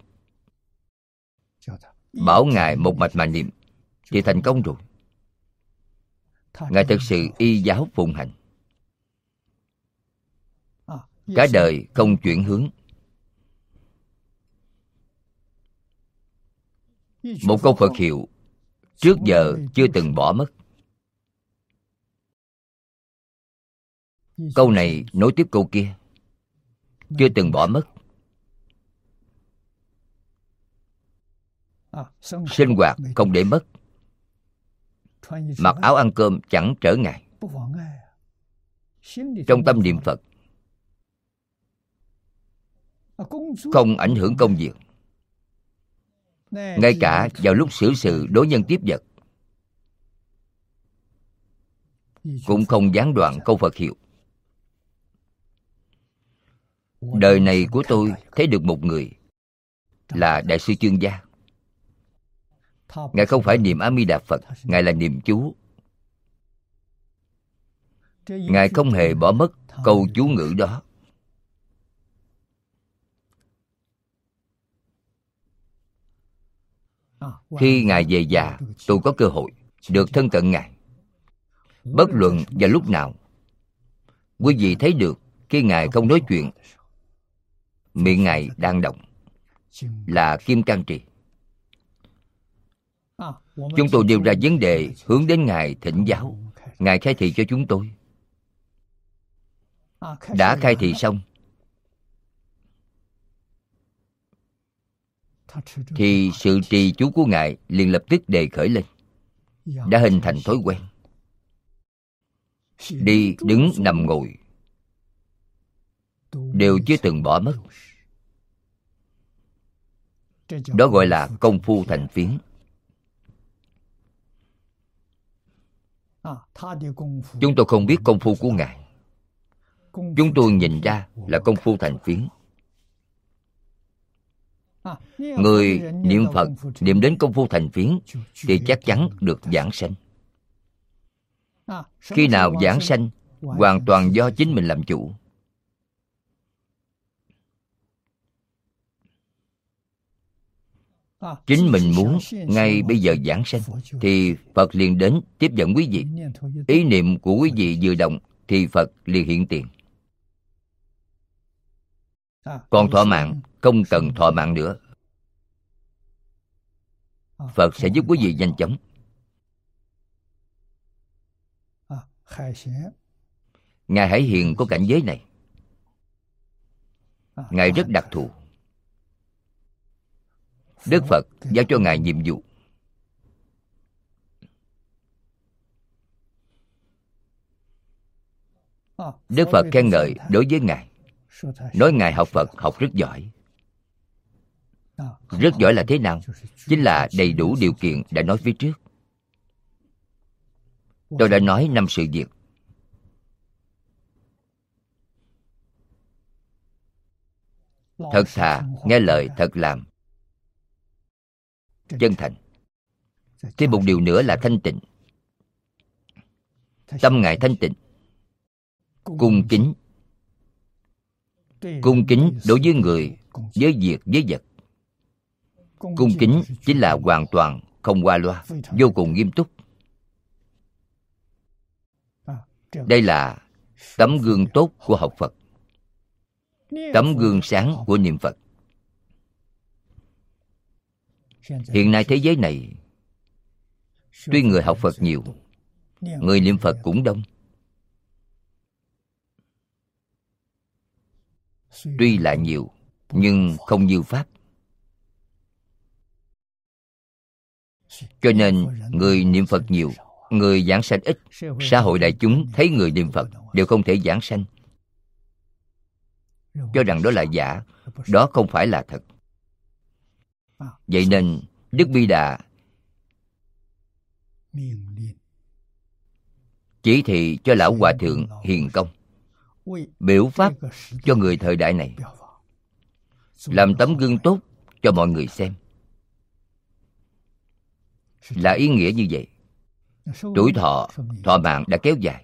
A: bảo Ngài một mạch mà niệm thì thành công rồi. Ngài thực sự y giáo phụng hành, cả đời không chuyển hướng. Một câu Phật hiệu trước giờ chưa từng bỏ mất. Câu này nối tiếp câu kia, chưa từng bỏ mất. Sinh hoạt không để mất, mặc áo ăn cơm chẳng trở ngại. Trong tâm niệm Phật, không ảnh hưởng công việc. Ngay cả vào lúc xử sự đối nhân tiếp vật, cũng không gián đoạn câu Phật hiệu. Đời này của tôi thấy được một người là Đại sư Chương Gia. Ngài không phải niệm A Di Đà Phật, Ngài là niệm chú. Ngài không hề bỏ mất câu chú ngữ đó. Khi Ngài về già, tôi có cơ hội được thân cận Ngài. Bất luận vào lúc nào, quý vị thấy được khi Ngài không nói chuyện, miệng Ngài đang động, là Kim Cang Trì. Chúng tôi nêu ra vấn đề hướng đến Ngài thỉnh giáo. Ngài khai thị cho chúng tôi. Đã khai thị xong thì sự trì chú của Ngài liền lập tức đề khởi lên, đã hình thành thói quen. Đi, đứng, nằm, ngồi đều chưa từng bỏ mất. Đó gọi là công phu thành phiến. Chúng tôi không biết công phu của Ngài, chúng tôi nhìn ra là công phu thành phiến. Người niệm Phật niệm đến công phu thành phiến thì chắc chắn được giảng sanh. Khi nào giảng sanh hoàn toàn do chính mình làm chủ. Chính mình muốn ngay bây giờ giảng sanh thì Phật liền đến tiếp dẫn quý vị. Ý niệm của quý vị vừa động thì Phật liền hiện tiền. Còn thọ mạng không cần thọ mạng nữa, Phật sẽ giúp quý vị nhanh chóng. Ngài Hải Hiền có cảnh giới này. Ngài rất đặc thù. Đức Phật giao cho Ngài nhiệm vụ Đức Phật khen ngợi đối với Ngài, nói Ngài học Phật học rất giỏi. Rất giỏi là thế nào? Chính là đầy đủ điều kiện đã nói phía trước. Tôi đã nói năm sự việc. Thật thà, nghe lời, thật làm, chân thành. Thêm một điều nữa là thanh tịnh. Tâm Ngài thanh tịnh, cung kính. Cung kính đối với người, với việc, với vật. Cung kính chính là hoàn toàn không qua loa, vô cùng nghiêm túc. Đây là tấm gương tốt của học Phật, tấm gương sáng của niệm Phật. Hiện nay thế giới này, tuy người học Phật nhiều, người niệm Phật cũng đông. Tuy là nhiều, nhưng không như Pháp. Cho nên, người niệm Phật nhiều, người giảng sanh ít. Xã hội đại chúng thấy người niệm Phật đều không thể giảng sanh, cho rằng đó là giả, đó không phải là thật. Vậy nên, Đức Bi Đà chỉ thị cho Lão Hòa Thượng Hiền Công biểu pháp cho người thời đại này, làm tấm gương tốt cho mọi người xem. Là ý nghĩa như vậy. Tuổi thọ, thọ mạng đã kéo dài.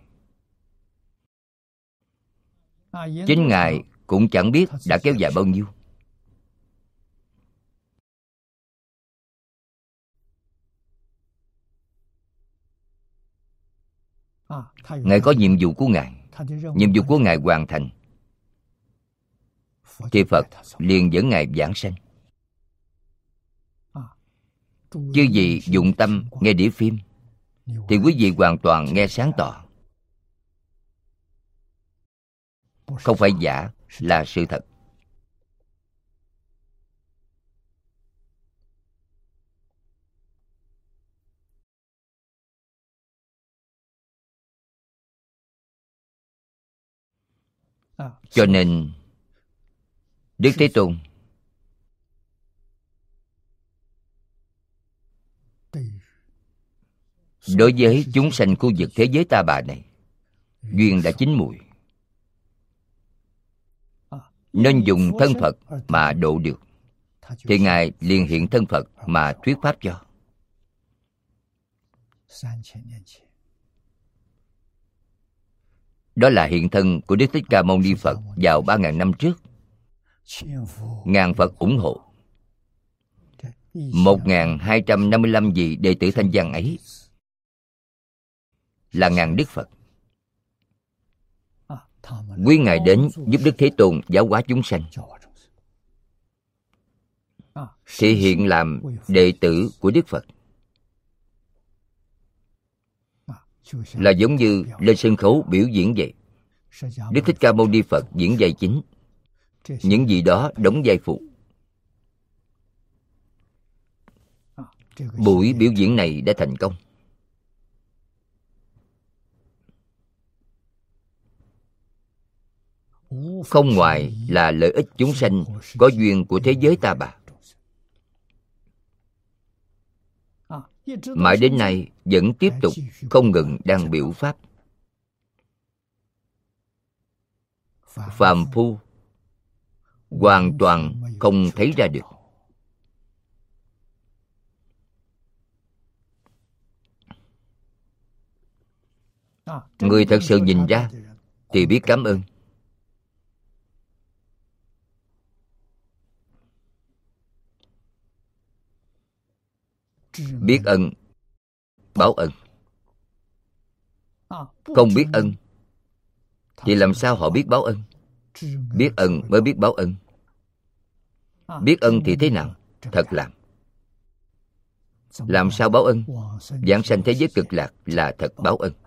A: Chính Ngài cũng chẳng biết đã kéo dài bao nhiêu. Ngài có nhiệm vụ của Ngài. Nhiệm vụ của Ngài hoàn thành thì Phật liền dẫn Ngài giảng sanh. Chứ gì dụng tâm nghe đĩa phim thì quý vị hoàn toàn nghe sáng tỏ. Không phải giả, là sự thật. Cho nên Đức Thế Tôn đối với chúng sanh khu vực thế giới ta bà này, duyên đã chín mùi, nên dùng thân Phật mà độ được, thì Ngài liền hiện thân Phật mà thuyết pháp cho. Đó là hiện thân của Đức Thích Ca Mâu Ni Phật vào ba ngàn năm trước. Ngàn Phật ủng hộ. Một ngàn hai trăm năm mươi lăm vị đệ tử Thanh Văn ấy là ngàn Đức Phật. Quý Ngài đến giúp Đức Thế Tôn giáo hóa chúng sanh, thì hiện làm đệ tử của Đức Phật. Là giống như lên sân khấu biểu diễn vậy. Đức Thích Ca Mâu Ni Phật diễn vai chính, những gì đó đóng vai phụ. Buổi biểu diễn này đã thành công. Không ngoài là lợi ích chúng sanh có duyên của thế giới ta bà. Mãi đến nay vẫn tiếp tục không ngừng đang biểu pháp. Phàm phu hoàn toàn không thấy ra được. Người thật sự nhìn ra thì biết cảm ơn. Biết ân, báo ân. Không biết ân thì làm sao họ biết báo ân? Biết ân mới biết báo ân. Biết ân thì thế nào? Thật làm. Làm sao báo ân? Giảng sanh thế giới cực lạc là thật báo ân.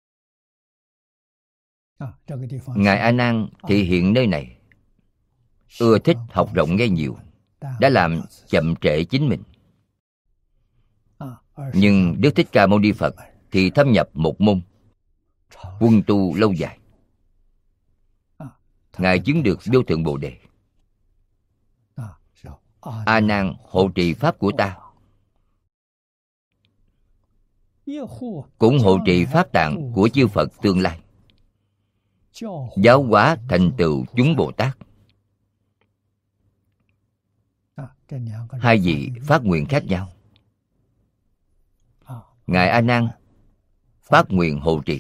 A: Ngài A Nan thị hiện nơi này ưa thích học rộng nghe nhiều, đã làm chậm trễ chính mình. Nhưng Đức Thích Ca Mâu Ni Phật thì thâm nhập một môn, quân tu lâu dài. Ngài chứng được vô thượng Bồ Đề. A Nan hộ trì pháp của ta, cũng hộ trì pháp tạng của chư Phật tương lai, giáo hóa thành tựu chúng Bồ Tát. Hai vị phát nguyện khác nhau. Ngài A Nan phát nguyện hộ trì.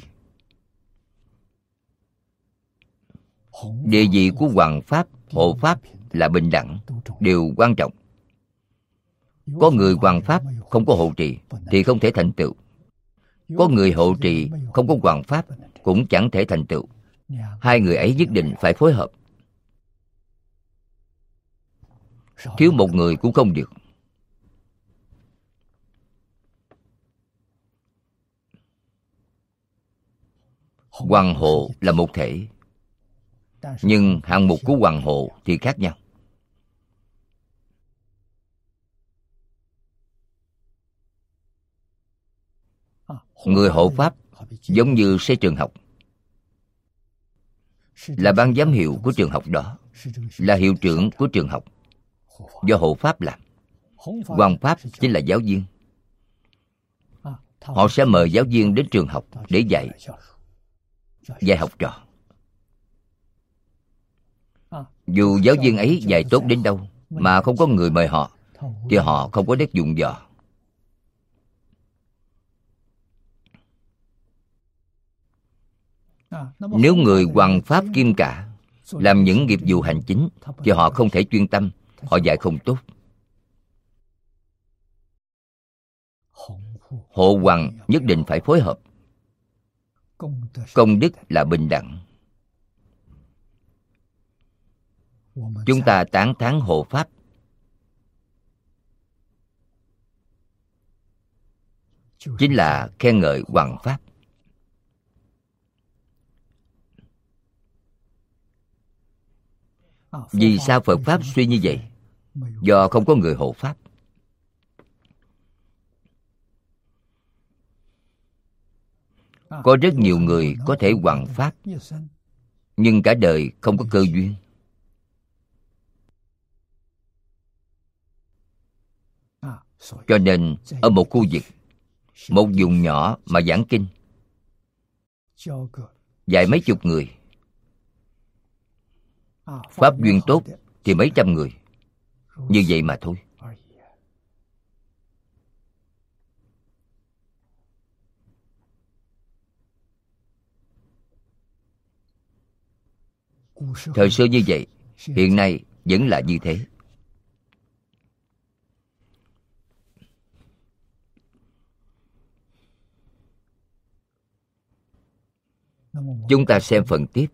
A: Địa vị của hoằng pháp, hộ pháp là bình đẳng, đều quan trọng. Có người hoằng pháp không có hộ trì thì không thể thành tựu. Có người hộ trì không có hoằng pháp cũng chẳng thể thành tựu. Hai người ấy nhất định phải phối hợp. Thiếu một người cũng không được. Hoằng hộ là một thể, nhưng hạng mục của hoằng hộ thì khác nhau. Người hộ pháp giống như xây trường học, là ban giám hiệu của trường học đó, là hiệu trưởng của trường học, do hộ pháp làm. Hoằng pháp chính là giáo viên. Họ sẽ mời giáo viên đến trường học để dạy dạy học trò. Dù giáo viên ấy dạy tốt đến đâu mà không có người mời họ thì họ không có đất dụng võ. Nếu người hoằng pháp kim cả làm những nghiệp vụ hành chính thì họ không thể chuyên tâm, họ dạy không tốt. Hộ hoằng nhất định phải phối hợp. Công đức là bình đẳng. Chúng ta tán thán hộ pháp, chính là khen ngợi hoằng pháp. Vì sao Phật pháp suy như vậy? Do không có người hộ pháp. Có rất nhiều người có thể hoằng pháp, nhưng cả đời không có cơ duyên. Cho nên ở một khu vực, một vùng nhỏ mà giảng kinh, dạy mấy chục người, pháp duyên tốt thì mấy trăm người, như vậy mà thôi. Thời xưa như vậy, hiện nay vẫn là như thế. Chúng ta xem phần tiếp.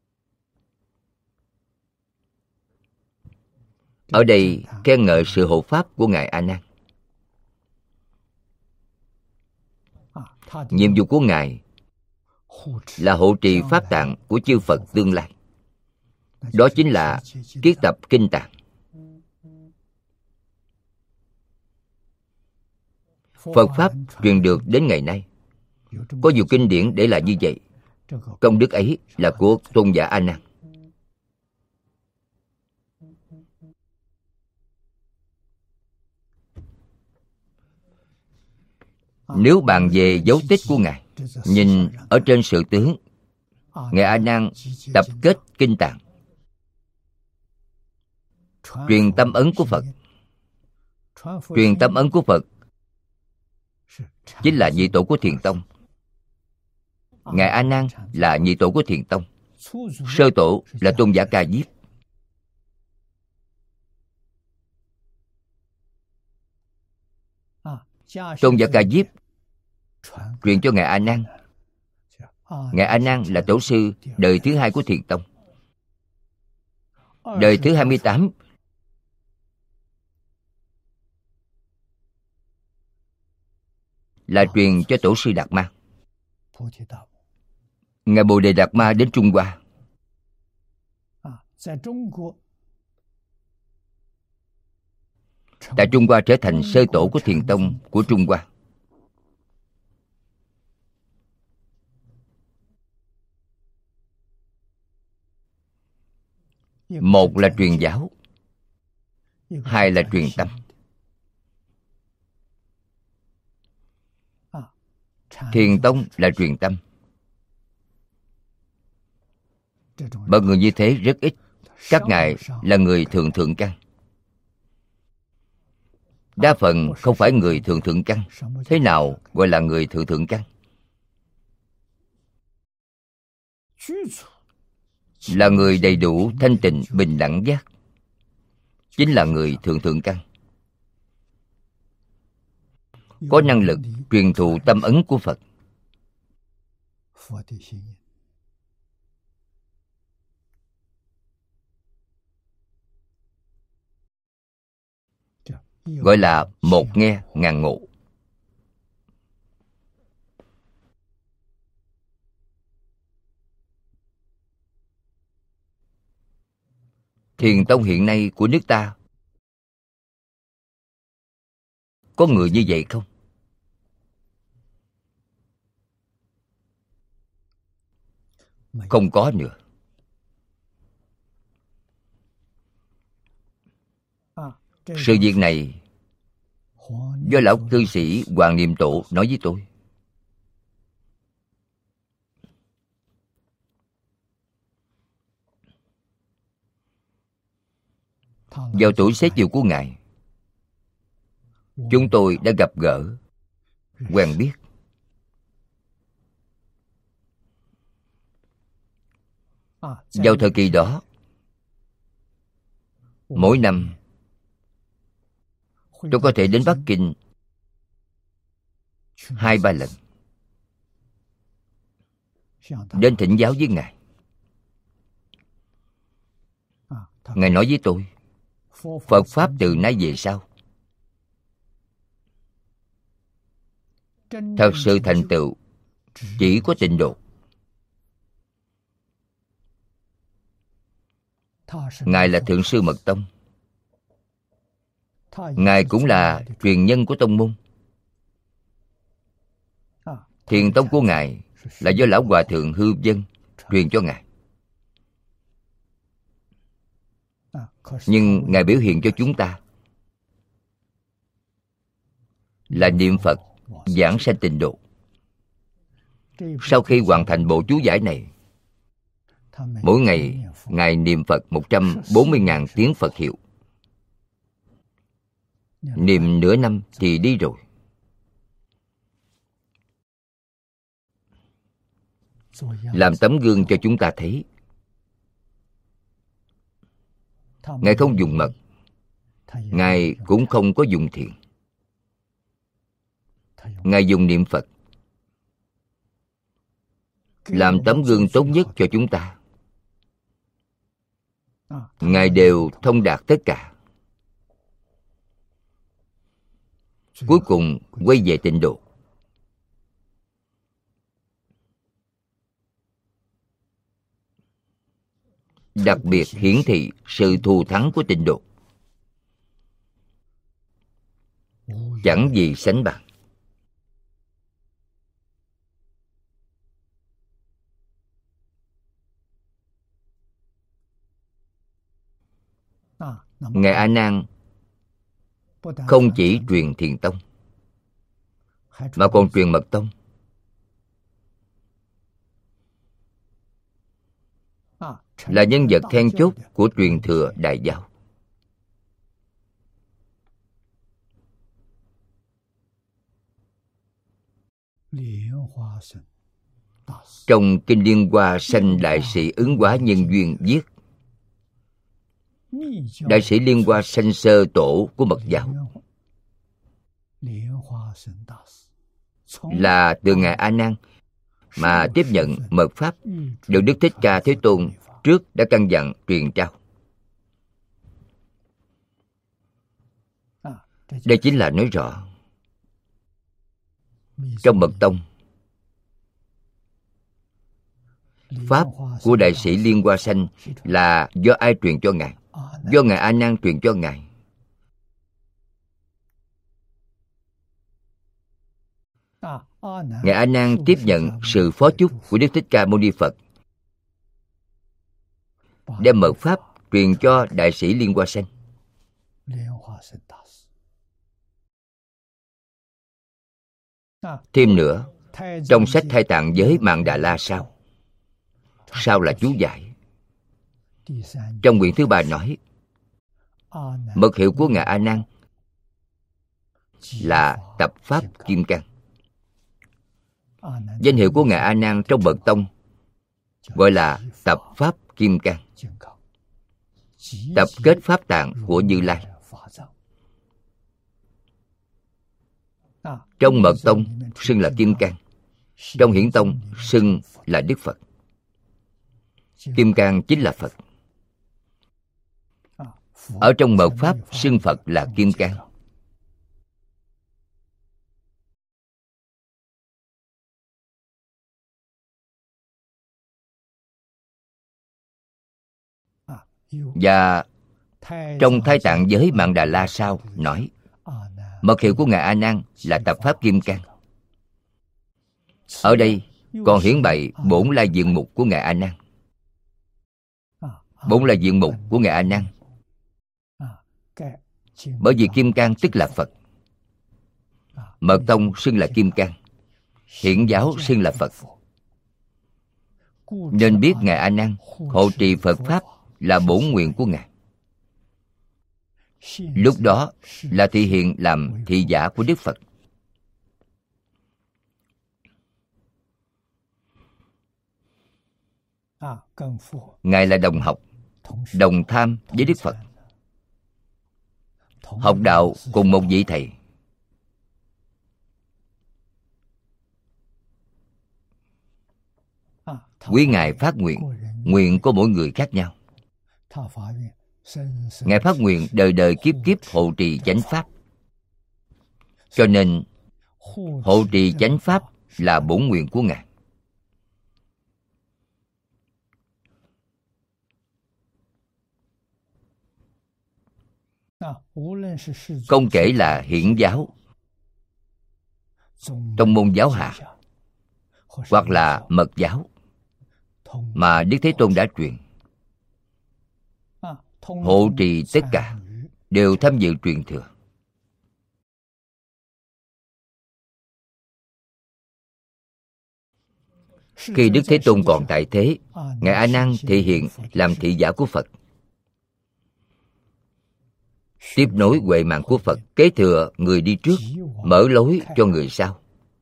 A: Ở đây khen ngợi sự hộ pháp của Ngài A Nan. Nhiệm vụ của Ngài là hộ trì pháp tạng của chư Phật tương lai. Đó chính là kiết tập kinh tạng. Phật pháp truyền được đến ngày nay, có nhiều kinh điển để lại như vậy. Công đức ấy là của tôn giả A Nan. Nếu bàn về dấu tích của Ngài, nhìn ở trên sự tướng, Ngài A Nan tập kết kinh tạng, truyền tâm ấn của Phật. Truyền tâm ấn của Phật chính là nhị tổ của Thiền Tông. Ngài A Nan là nhị tổ của Thiền Tông. Sơ tổ là tôn giả Ca Diếp. Tôn giả Ca Diếp truyền cho Ngài A Nan. Ngài A Nan là tổ sư đời thứ hai của Thiền Tông. Đời thứ hai mươi tám là truyền cho tổ sư Đạt Ma. Ngài Bồ Đề Đạt Ma đến Trung Hoa. tại Trung Hoa trở thành sơ tổ của Thiền tông của Trung Hoa. Một là truyền giáo, hai là truyền tâm. Thiền tông là truyền tâm. Mọi người như thế rất ít. Các ngài là người thường thượng căn. Đa phần không phải người thường thượng căn. Thế nào gọi là người thường thượng căn? Là người đầy đủ thanh tịnh bình đẳng giác, chính là người thường thượng căn. Có năng lực truyền thụ tâm ấn của Phật. Gọi là một nghe ngàn ngộ. Thiền tông hiện nay của nước ta có người như vậy không? Không có nữa. Sự việc này do lão cư sĩ Hoàng Niệm Tổ nói với tôi. Vào tuổi xế chiều của ngài, chúng tôi đã gặp gỡ, quen biết. Vào thời kỳ đó, mỗi năm tôi có thể đến Bắc Kinh hai ba lần, đến thỉnh giáo với ngài. Ngài nói với tôi, Phật Pháp từ nay về sau, thật sự thành tựu chỉ có Tịnh Độ. Ngài là Thượng sư Mật Tông. Ngài cũng là truyền nhân của tông môn. Thiền tông của Ngài là do Lão Hòa Thượng Hư Vân truyền cho Ngài. Nhưng Ngài biểu hiện cho chúng ta là niệm Phật giảng sanh Tịnh Độ. Sau khi hoàn thành bộ chú giải này, mỗi ngày Ngài niệm Phật một trăm bốn mươi nghìn tiếng Phật hiệu. Niệm nửa năm thì đi rồi. Làm tấm gương cho chúng ta thấy. Ngài không dùng mật, Ngài cũng không có dùng thiền. Ngài dùng niệm Phật, làm tấm gương tốt nhất cho chúng ta. Ngài đều thông đạt tất cả. Cuối cùng quay về Tịnh Độ. Đặc biệt hiển thị sự thù thắng của Tịnh Độ, chẳng gì sánh bằng. Ngài A Nan không chỉ truyền Thiền tông, mà còn truyền Mật tông. Là nhân vật then chốt của truyền thừa Đại giáo. Trong Kinh Liên Hoa Sanh Đại Sĩ Ứng Hóa Nhân Duyên viết, Đại sĩ Liên Hoa Sanh sơ tổ của Mật giáo là từ Ngài A Nan mà tiếp nhận mật pháp được Đức Thích Ca Thế Tôn trước đã căn dặn truyền trao. Đây chính là nói rõ trong Mật tông, pháp của Đại sĩ Liên Hoa Sanh là do ai truyền cho Ngài? Do Ngài A Nan truyền cho Ngài. Ngài A Nan tiếp nhận sự phó chúc của Đức Thích Ca Mâu Ni Phật, đem mật pháp truyền cho đại sĩ Liên Hoa Sanh. Thêm nữa, trong sách Thay Tạng Giới Mạn Đà La Sao, sao là chú giải. Trong quyển thứ ba nói, mật hiệu của Ngài A Nan là Tập Pháp Kim Cang. Danh hiệu của Ngài A Nan trong Mật Tông gọi là Tập Pháp Kim Cang, tập kết pháp tạng của Như Lai. Trong Mật Tông xưng là Kim Cang, trong Hiển Tông xưng là Đức Phật. Kim Cang chính là Phật. Ở trong Mật Pháp xưng Phật là Kim Cang. Và trong Thái Tạng Giới Mạn Đà La Sao nói, mật hiệu của Ngài A Nan là Tập Pháp Kim Cang. Ở đây còn hiển bày bổn lai diện mục của Ngài A Nan. Bổn lai diện mục của Ngài A Nan, bởi vì Kim Cang tức là Phật. Mật Tông xưng là Kim Cang, Hiển giáo xưng là Phật. Nên biết Ngài A Nan hộ trì Phật Pháp là bổn nguyện của Ngài. Lúc đó là thị hiện làm thị giả của Đức Phật. Ngài là đồng học, đồng tham với Đức Phật, học đạo cùng một vị thầy. Quý Ngài phát nguyện, nguyện của mỗi người khác nhau. Ngài phát nguyện đời đời kiếp kiếp hộ trì chánh pháp. Cho nên hộ trì chánh pháp là bổn nguyện của Ngài. Không kể là Hiển giáo, tông môn giáo hạ, hoặc là Mật giáo mà Đức Thế Tôn đã truyền, hộ trì tất cả đều tham dự truyền thừa. Khi Đức Thế Tôn còn tại thế, Ngài A Nan thị hiện làm thị giả của Phật, tiếp nối huệ mạng của Phật, kế thừa người đi trước, mở lối cho người sau,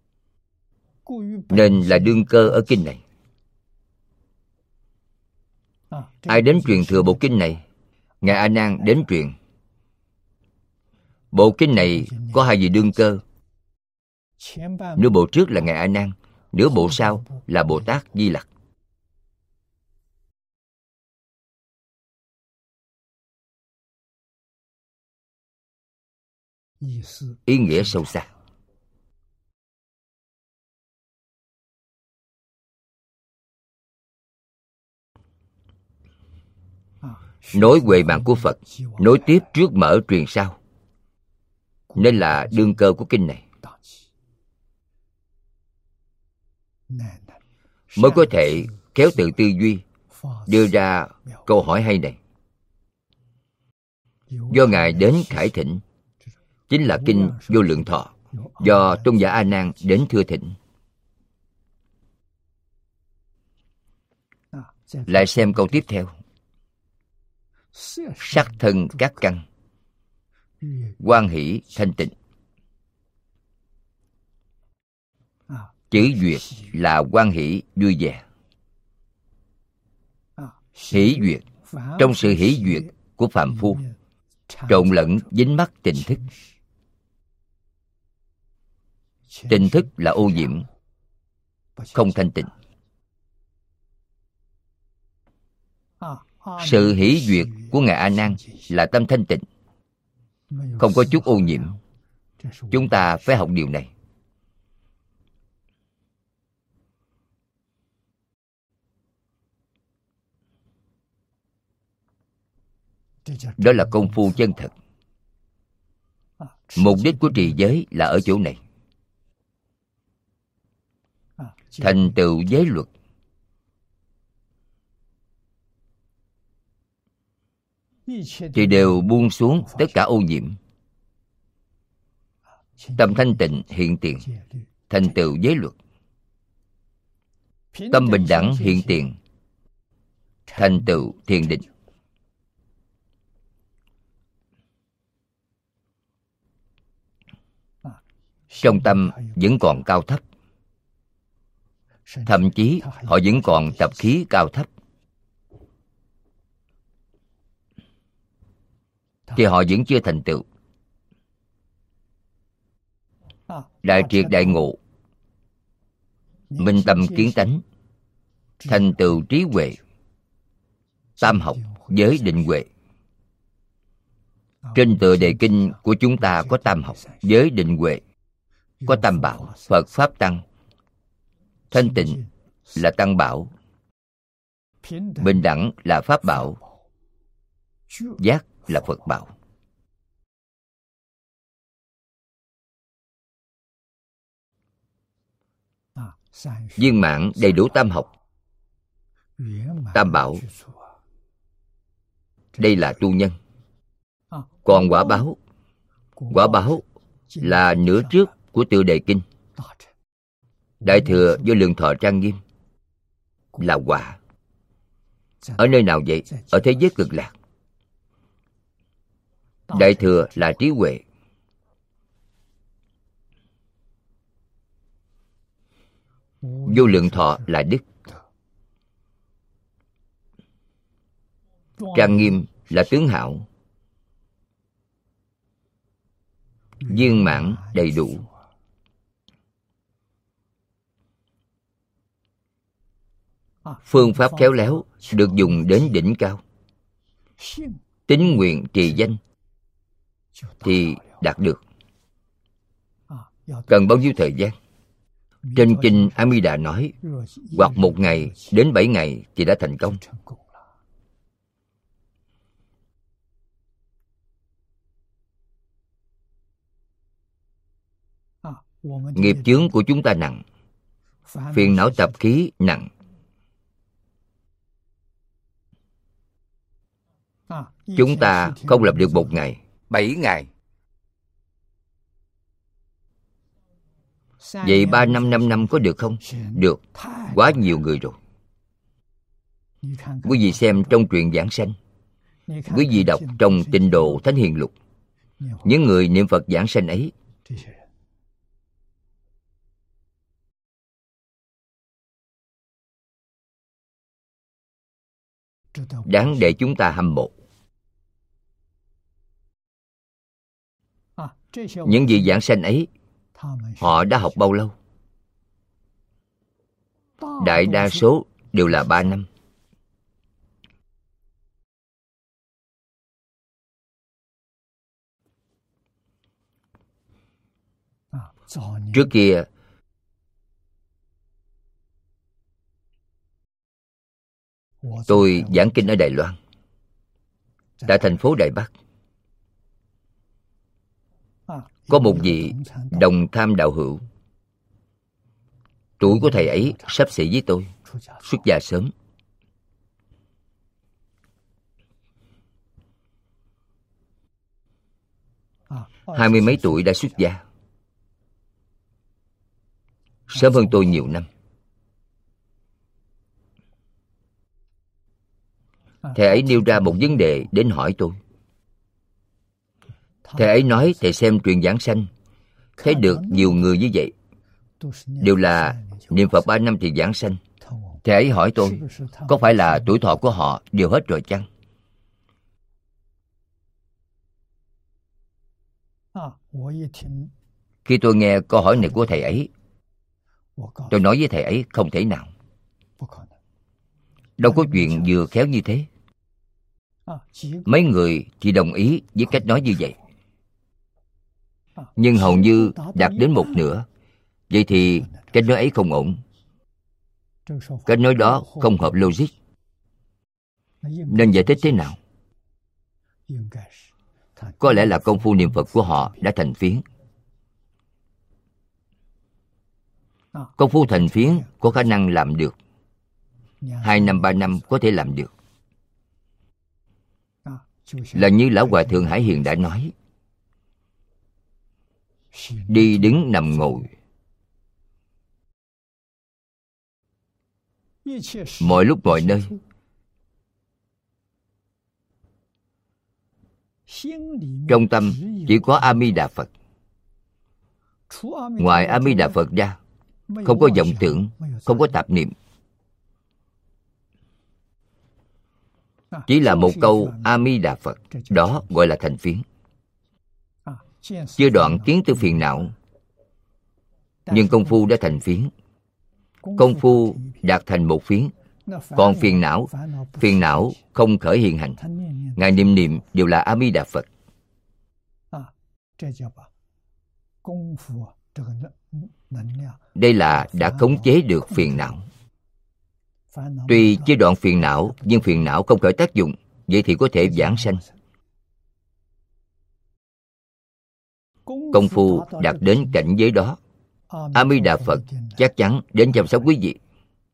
A: nên là đương cơ ở kinh này. Ai đến truyền thừa bộ kinh này? Ngài A Nan đến truyền. Bộ kinh này có hai vị đương cơ. Nửa bộ trước là Ngài A Nan, nửa bộ sau là Bồ Tát Di Lặc. Ý nghĩa sâu xa. Nối huệ mạng của Phật, nối tiếp trước mở truyền sau, nên là đương cơ của kinh này. Mới có thể khéo tự tư duy, đưa ra câu hỏi hay này. Do Ngài đến khải thỉnh, chính là kinh Vô Lượng Thọ, do tôn giả A Nan đến thưa thỉnh. Lại xem câu tiếp theo. Sắc thân các căn, hoan hỷ thanh tịnh. Chữ duyệt là hoan hỷ vui vẻ. Hỷ duyệt, trong sự hỷ duyệt của phàm phu trộn lẫn dính mắc tình thức. Tình thức là ô nhiễm, không thanh tịnh. Sự hỷ duyệt của Ngài A Nan là tâm thanh tịnh, không có chút ô nhiễm. Chúng ta phải học điều này. Đó là công phu chân thật. Mục đích của trì giới là ở chỗ này. thành tựu giới luật, thì đều buông xuống tất cả ô nhiễm. Tâm thanh tịnh hiện tiền, thành tựu giới luật. Tâm bình đẳng hiện tiền, thành tựu thiền định. Trong tâm vẫn còn cao thấp, thậm chí họ vẫn còn tập khí cao thấp, thì họ vẫn chưa thành tựu đại triệt đại ngộ, minh tâm kiến tánh, thành tựu trí huệ, tam học giới định huệ. Trên tựa đề kinh của chúng ta có tam học, giới định huệ, có tam bảo, Phật Pháp Tăng. Thanh tịnh là tăng bảo, bình đẳng là Pháp bảo, giác là Phật bảo. Viên mãn đầy đủ tam học, tam bảo. Đây là tu nhân. Còn quả báo, quả báo là nửa trước của tựa đề kinh. Đại thừa do Lượng Thọ trang nghiêm là quả. Ở nơi nào vậy? Ở thế giới cực lạc. Đại thừa là trí huệ. Vô Lượng Thọ là đức. Trang nghiêm là tướng hảo. Viên mãn đầy đủ. Phương pháp khéo léo được dùng đến đỉnh cao. Tín nguyện trì danh thì đạt được. Cần bao nhiêu thời gian? Trên kinh A Di Đà nói, hoặc một ngày đến bảy ngày thì đã thành công. Nghiệp chướng của chúng ta nặng, phiền não tập khí nặng. Chúng ta không làm được một ngày, bảy ngày. Vậy ba năm, năm năm có được không? Được, quá nhiều người rồi. Quý vị xem trong truyện Giảng Sanh, quý vị đọc trong Tịnh Độ Thánh Hiền Lục, những người niệm Phật giảng sanh ấy, đáng để chúng ta hâm mộ. Những vị giảng sanh ấy, họ đã học bao lâu? Đại đa số đều là ba năm. Trước kia, tôi giảng kinh ở Đài Loan, tại thành phố Đài Bắc. Có một vị đồng tham đạo hữu, tuổi của thầy ấy xấp xỉ với tôi, xuất gia sớm. Hai mươi mấy tuổi đã xuất gia, sớm hơn tôi nhiều năm. Thầy ấy nêu ra một vấn đề đến hỏi tôi. Thầy ấy nói thầy xem truyền giảng sanh, thấy được nhiều người như vậy, đều là niệm Phật ba năm thì giảng sanh. Thầy ấy hỏi tôi, có phải là tuổi thọ của họ đều hết rồi chăng? Khi tôi nghe câu hỏi này của thầy ấy, tôi nói với thầy ấy không thể nào. Đâu có chuyện vừa khéo như thế. Mấy người thì đồng ý với cách nói như vậy, nhưng hầu như đạt đến một nửa. Vậy thì cách nói ấy không ổn. Cách nói đó không hợp logic. Nên giải thích thế nào? Có lẽ là công phu niệm Phật của họ đã thành phiến. Công phu thành phiến có khả năng làm được. Hai năm, ba năm có thể làm được. Là như Lão Hòa Thượng Hải Hiền đã nói, đi đứng nằm ngồi, mọi lúc mọi nơi, trong tâm chỉ có A Di Đà Phật. Ngoài A Di Đà Phật ra, không có vọng tưởng, không có tạp niệm. Chỉ là một câu A Di Đà Phật, đó gọi là thành phiến. Chưa đoạn kiến tư phiền não, nhưng công phu đã thành phiến. Công phu đạt thành một phiến. Còn phiền não, phiền não không khởi hiện hành. Ngài niệm niệm đều là A Di Đà Phật. Đây là đã khống chế được phiền não. Tuy chưa đoạn phiền não, nhưng phiền não không khởi tác dụng, vậy thì có thể vãng sanh. Công phu đạt đến cảnh giới đó, A Di Đà Phật chắc chắn đến chăm sóc quý vị.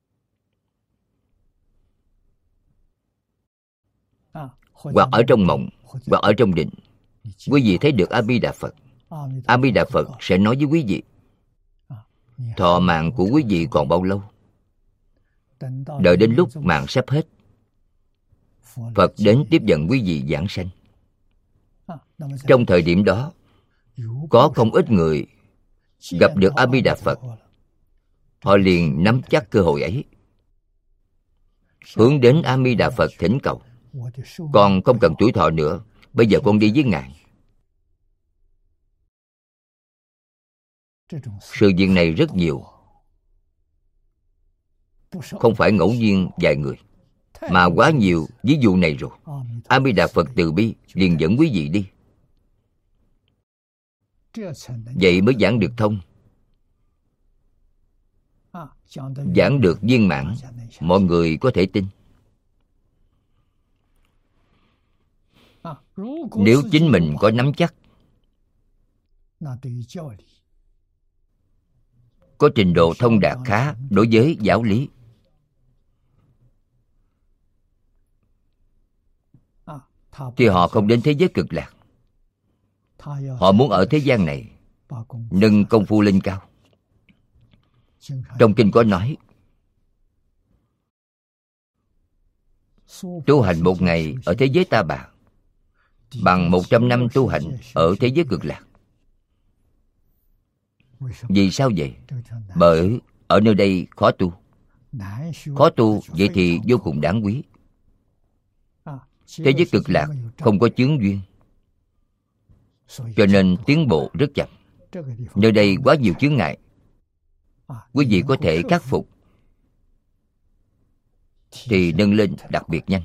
A: Hoặc ở trong mộng, hoặc ở trong định, quý vị thấy được A Di Đà Phật. A Di Đà Phật sẽ nói với quý vị, thọ mạng của quý vị còn bao lâu? Đợi đến lúc mạng sắp hết, Phật đến tiếp dẫn quý vị giảng sanh. Trong thời điểm đó, có không ít người gặp được A Di Đà Phật, họ liền nắm chắc cơ hội ấy, hướng đến A Di Đà Phật thỉnh cầu: con không cần tuổi thọ nữa, bây giờ con đi với Ngài. Sự việc này rất nhiều, không phải ngẫu nhiên vài người, mà quá nhiều ví dụ này rồi. A Di Đà Phật từ bi liền dẫn quý vị đi, vậy mới giảng được thông, giảng được viên mãn, mọi người có thể tin. Nếu chính mình có nắm chắc, có trình độ thông đạt khá đối với giáo lý, thì họ không đến thế giới cực lạc. Họ muốn ở thế gian này nâng công phu lên cao. Trong kinh có nói, tu hành một ngày ở thế giới Ta Bà bằng một trăm năm tu hành ở thế giới cực lạc. Vì sao vậy? Bởi ở nơi đây khó tu. Khó tu vậy thì vô cùng đáng quý. Thế giới cực lạc không có chướng duyên, cho nên tiến bộ rất chậm. Nơi đây quá nhiều chướng ngại, quý vị có thể khắc phục thì nâng lên đặc biệt nhanh.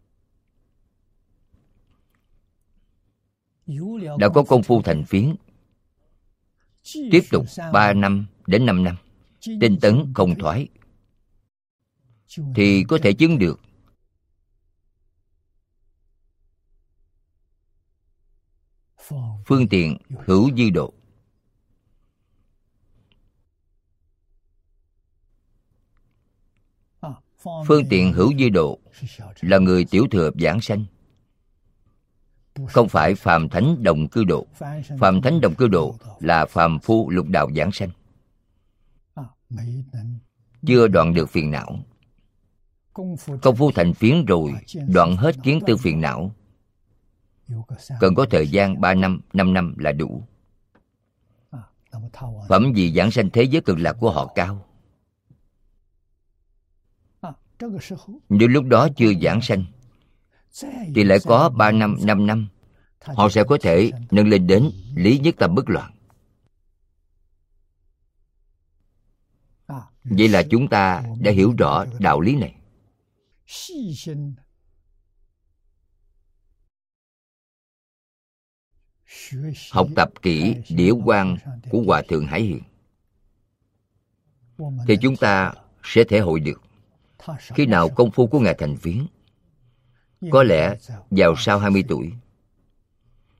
A: Đã có công phu thành phiến, tiếp tục ba năm đến năm năm, tinh tấn không thoái, thì có thể chứng được phương tiện hữu dư độ. Phương tiện hữu dư độ là người tiểu thừa giảng sanh, không phải phàm thánh đồng cư độ. Phàm thánh đồng cư độ là phàm phu lục đạo giảng sanh, chưa đoạn được phiền não. Công phu thành phiến rồi, đoạn hết kiến tư phiền não, cần có thời gian ba năm, năm năm là đủ. Phẩm vị giảng sanh thế giới cực lạc của họ cao. Nếu lúc đó chưa giảng sanh, thì lại có ba năm, năm năm, họ sẽ có thể nâng lên đến lý nhất tâm bất loạn. Vậy là chúng ta đã hiểu rõ đạo lý này. Học tập kỹ Đĩa Quang của Hòa Thượng Hải Hiền, thì chúng ta sẽ thể hội được khi nào công phu của Ngài thành phiến. Có lẽ vào sau hai mươi tuổi.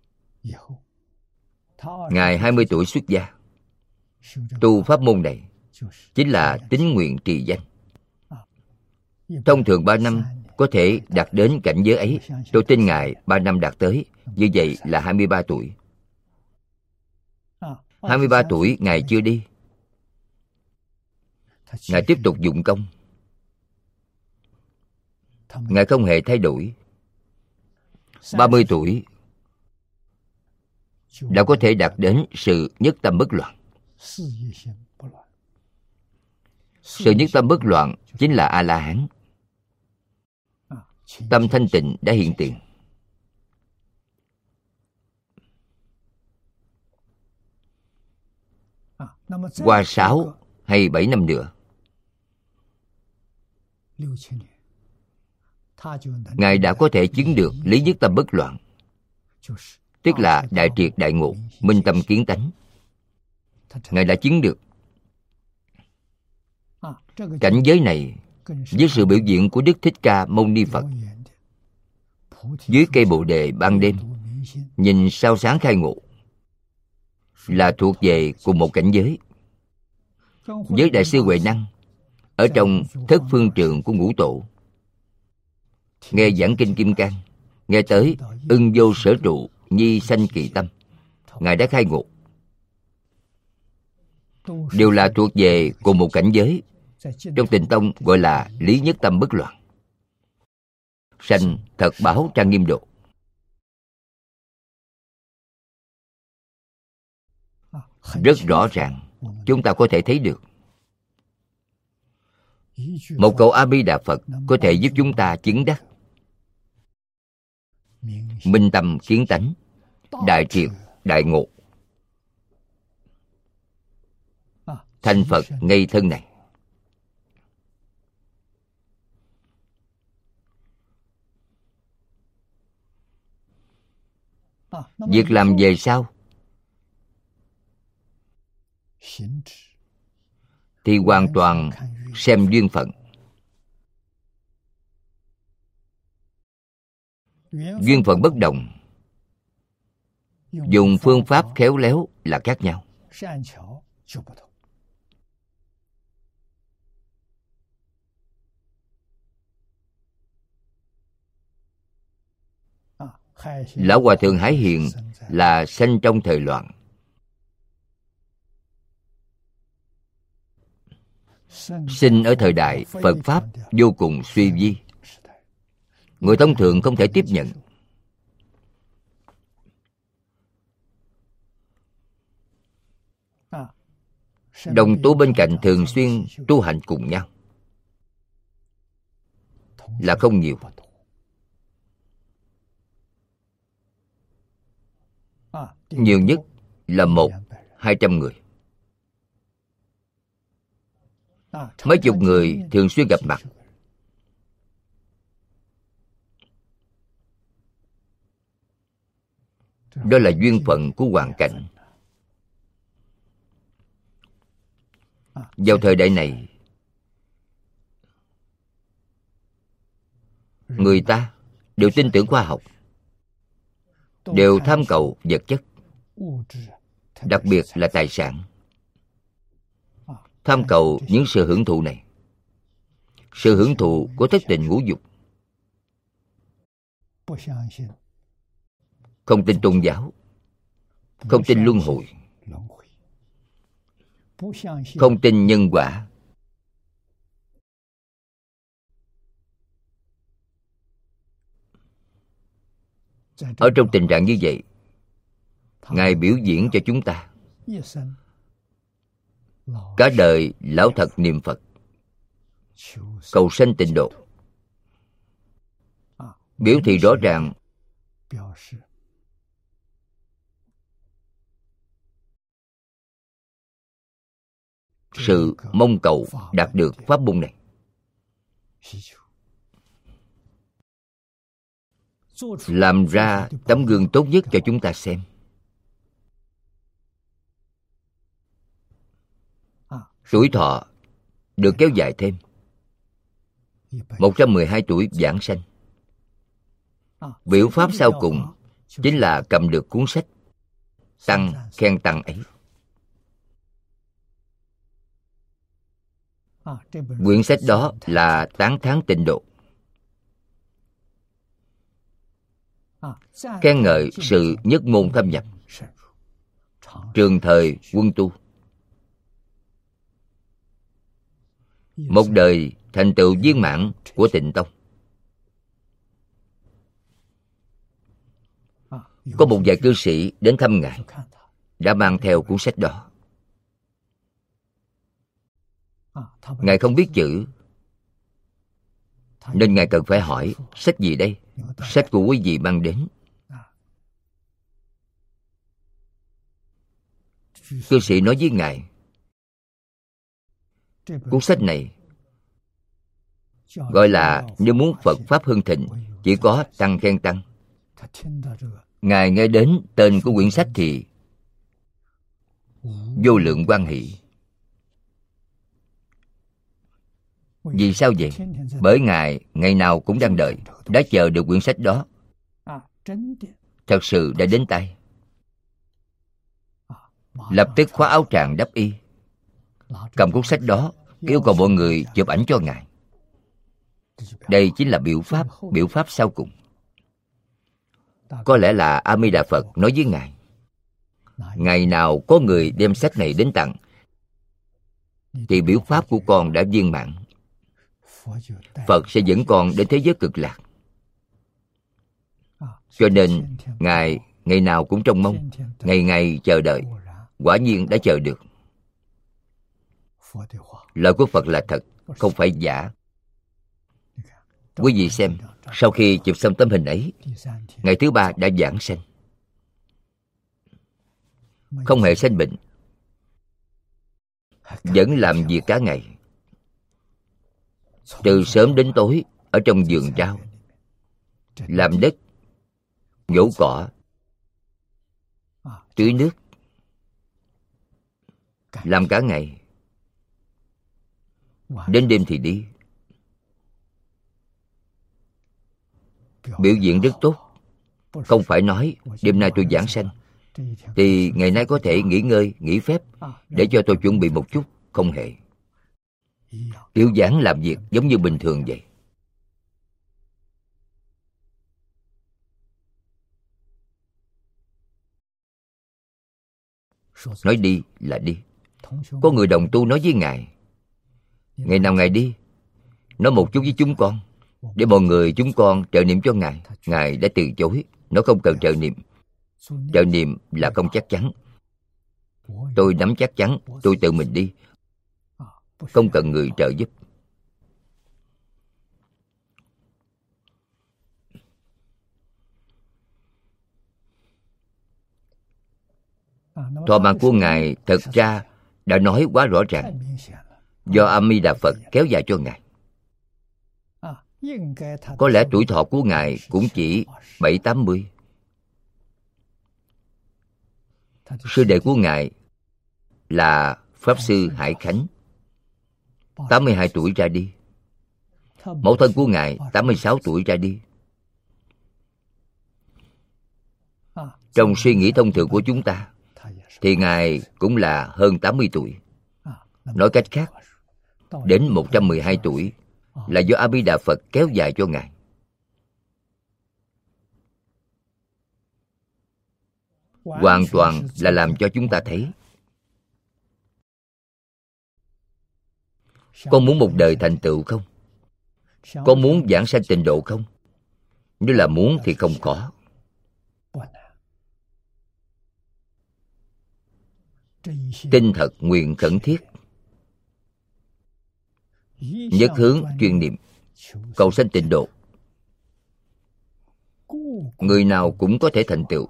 A: Ngài hai mươi tuổi xuất gia, tu pháp môn này chính là tín nguyện trì danh. Thông thường ba năm có thể đạt đến cảnh giới ấy. Tôi tin Ngài ba năm đạt tới. Như vậy là hai mươi ba tuổi. hai mươi ba tuổi Ngài chưa đi. Ngài tiếp tục dụng công. Ngài không hề thay đổi. ba mươi tuổi đã có thể đạt đến sự nhất tâm bất loạn. Sự nhất tâm bất loạn chính là A-la-hán. Tâm thanh tịnh đã hiện tiền. Qua sáu hay bảy năm nữa, Ngài đã có thể chứng được lý nhất tâm bất loạn, tức là đại triệt đại ngộ, minh tâm kiến tánh. Ngài đã chứng được. Cảnh giới này với sự biểu diễn của Đức Thích Ca Mâu Ni Phật dưới cây bồ đề ban đêm nhìn sao sáng khai ngộ là thuộc về cùng một cảnh giới. Với Đại sư Huệ Năng ở trong thất phương trường của ngũ tổ, nghe giảng kinh Kim Cang, nghe tới ưng vô sở trụ nhi sanh kỳ tâm, Ngài đã khai ngộ. Đều là thuộc về cùng một cảnh giới. Trong Tịnh Tông gọi là lý nhất tâm bất loạn. Sanh thật báo trang nghiêm độ. Rất rõ ràng, chúng ta có thể thấy được. Một câu A Di Đà Phật có thể giúp chúng ta chứng đắc minh tâm kiến tánh, đại triệt đại ngộ, thành Phật ngây thân này. Việc làm về sau thì hoàn toàn xem duyên phận. Duyên phận bất đồng, dùng phương pháp khéo léo là khác nhau. Lão Hòa Thượng Hải Hiền là sanh trong thời loạn. Sinh ở thời đại Phật Pháp vô cùng suy vi. Người thông thường không thể tiếp nhận. Đồng tu bên cạnh thường xuyên tu hành cùng nhau là không nhiều. Nhiều nhất là một, hai trăm người. Mấy chục người thường xuyên gặp mặt. Đó là duyên phận của hoàn cảnh. Vào thời đại này, người ta đều tin tưởng khoa học, đều tham cầu vật chất, đặc biệt là tài sản. Tham cầu những sự hưởng thụ này, sự hưởng thụ của thất tình ngũ dục. Không tin tôn giáo, không tin luân hồi, không tin nhân quả. Ở trong tình trạng như vậy, Ngài biểu diễn cho chúng ta cả đời lão thật niệm Phật, cầu sanh tịnh độ. Biểu thị rõ ràng sự mong cầu đạt được pháp môn này. Làm ra tấm gương tốt nhất cho chúng ta xem. Tuổi thọ được kéo dài thêm. một trăm mười hai tuổi giảng sanh. Biểu pháp sau cùng chính là cầm được cuốn sách Tăng khen Tăng ấy. Quyển sách đó là tán thán tịnh độ, khen ngợi sự nhất môn thâm nhập, trường thời quân tu, một đời thành tựu viên mãn của Tịnh Tông. Có một vài cư sĩ đến thăm Ngài, đã mang theo cuốn sách đó. Ngài không biết chữ, nên Ngài cần phải hỏi: sách gì đây? Sách của quý vị mang đến. Cư sĩ nói với Ngài: cuốn sách này gọi là nếu muốn Phật Pháp hưng thịnh, chỉ có tăng khen tăng. Ngài nghe đến tên của quyển sách thì vô lượng hoan hỷ. Vì sao vậy? Bởi Ngài ngày nào cũng đang đợi, đã chờ được quyển sách đó, thật sự đã đến tay. Lập tức khóa áo tràng đắp y, cầm cuốn sách đó, yêu cầu mọi người chụp ảnh cho Ngài. Đây chính là biểu pháp, biểu pháp sau cùng. Có lẽ là A Di Đà Phật nói với Ngài: ngày nào có người đem sách này đến tặng, thì biểu pháp của con đã viên mãn. Phật sẽ dẫn con đến thế giới cực lạc. Cho nên Ngài ngày nào cũng trông mong, ngày ngày chờ đợi. Quả nhiên đã chờ được. Lời của Phật là thật, không phải giả. Quý vị xem, sau khi chụp xong tấm hình ấy, ngày thứ ba đã giảng sanh, không hề sanh bệnh, vẫn làm việc cả ngày, từ sớm đến tối ở trong vườn rau, làm đất, nhổ cỏ, tưới nước, làm cả ngày. Đến đêm thì đi. Biểu diễn rất tốt. Không phải nói đêm nay tôi giảng sanh thì ngày nay có thể nghỉ ngơi, nghỉ phép để cho tôi chuẩn bị một chút. Không hề. Tiểu giảng làm việc giống như bình thường vậy. Nói đi là đi. Có người đồng tu nói với Ngài: ngày nào Ngài đi, nói một chút với chúng con, để mọi người chúng con trợ niệm cho Ngài. Ngài đã từ chối, nó không cần trợ niệm. Trợ niệm là không chắc chắn. Tôi nắm chắc chắn, tôi tự mình đi, không cần người trợ giúp. Thọ mạng của Ngài thật ra đã nói quá rõ ràng, do A Di Đà Phật kéo dài cho Ngài. Có lẽ tuổi thọ của Ngài cũng chỉ bảy tám mươi. Sư đệ của Ngài là Pháp Sư Hải Khánh, tám mươi hai tuổi ra đi. Mẫu thân của Ngài tám mươi sáu tuổi ra đi. Trong suy nghĩ thông thường của chúng ta thì Ngài cũng là hơn tám mươi tuổi. Nói cách khác, đến một trăm mười hai tuổi là do A Di Đà Phật kéo dài cho Ngài. Hoàn toàn là làm cho chúng ta thấy, con muốn một đời thành tựu không? Con muốn giảng sanh tịnh độ không? Nếu là muốn thì không có. Tin thật, nguyện khẩn thiết, nhất hướng chuyên niệm, cầu sanh tịnh độ, người nào cũng có thể thành tựu.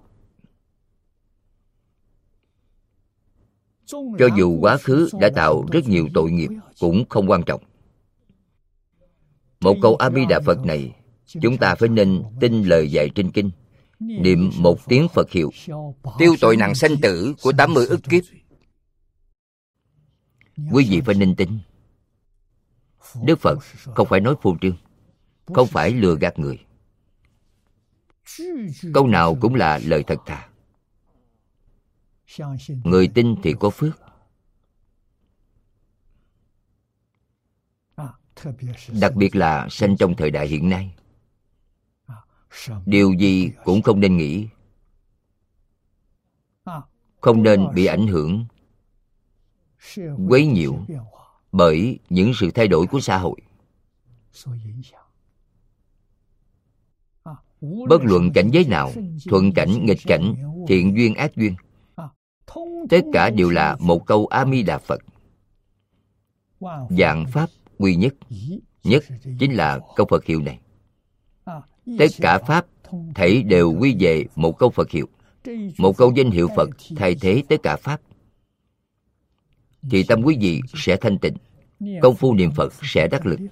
A: Cho dù quá khứ đã tạo rất nhiều tội nghiệp cũng không quan trọng. Một câu A Di Đà Phật này, chúng ta phải nên tin lời dạy trên kinh, niệm một tiếng Phật hiệu, tiêu tội nặng sanh tử của tám mươi ức kiếp. Quý vị phải nên tin. Đức Phật không phải nói phô trương, không phải lừa gạt người. Câu nào cũng là lời thật thà. Người tin thì có phước. Đặc biệt là sanh trong thời đại hiện nay, điều gì cũng không nên nghĩ, không nên bị ảnh hưởng, quấy nhiễu bởi những sự thay đổi của xã hội. Bất luận cảnh giới nào, thuận cảnh, nghịch cảnh, thiện duyên, ác duyên, tất cả đều là một câu A Di Đà Phật. Vạn pháp quy nhất. Nhất chính là câu Phật hiệu này. Tất cả pháp thảy đều quy về một câu Phật hiệu. Một câu danh hiệu Phật thay thế tất cả pháp, thì tâm quý vị sẽ thanh tịnh, công phu niệm Phật sẽ đắc lực.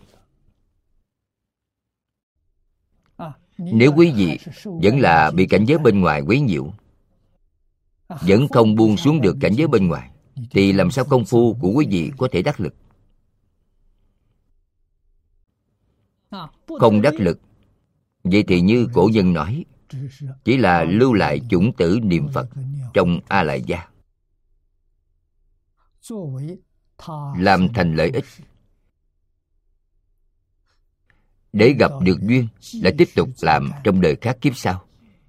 A: Nếu quý vị vẫn là bị cảnh giới bên ngoài quấy nhiễu, vẫn không buông xuống được cảnh giới bên ngoài, thì làm sao công phu của quý vị có thể đắc lực? Không đắc lực, vậy thì như cổ nhân nói, chỉ là lưu lại chủng tử niệm Phật trong A Lại Gia, làm thành lợi ích, để gặp được duyên lại tiếp tục làm trong đời khác kiếp sau.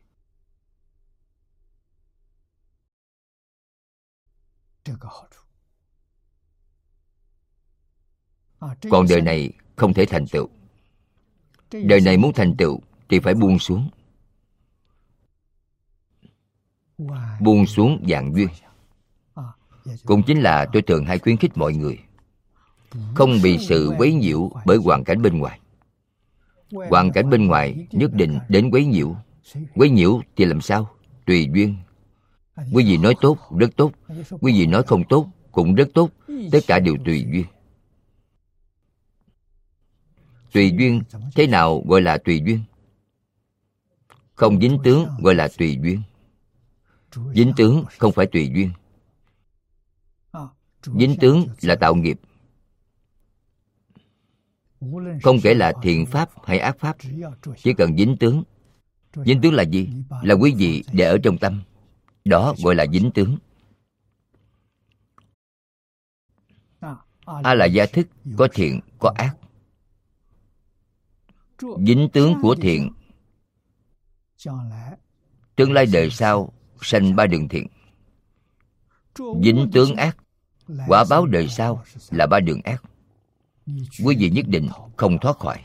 A: Còn đời này không thể thành tựu. Đời này muốn thành tựu thì phải buông xuống. Buông xuống vạn duyên. Cũng chính là tôi thường hay khuyến khích mọi người không bị sự quấy nhiễu bởi hoàn cảnh bên ngoài. Hoàn cảnh bên ngoài nhất định đến quấy nhiễu. Quấy nhiễu thì làm sao? Tùy duyên. Quý vị nói tốt, rất tốt. Quý vị nói không tốt, cũng rất tốt. Tất cả đều tùy duyên. Tùy duyên, thế nào gọi là tùy duyên? Không dính tướng gọi là tùy duyên. Dính tướng không phải tùy duyên. Dính tướng là tạo nghiệp. Không kể là thiện pháp hay ác pháp, chỉ cần dính tướng. Dính tướng là gì? Là quý vị để ở trong tâm. Đó gọi là dính tướng. A Lại Gia thức có thiện, có ác. Dính tướng của thiện, tương lai đời sau sanh ba đường thiện. Dính tướng ác, quả báo đời sau là ba đường ác. Quý vị nhất định không thoát khỏi.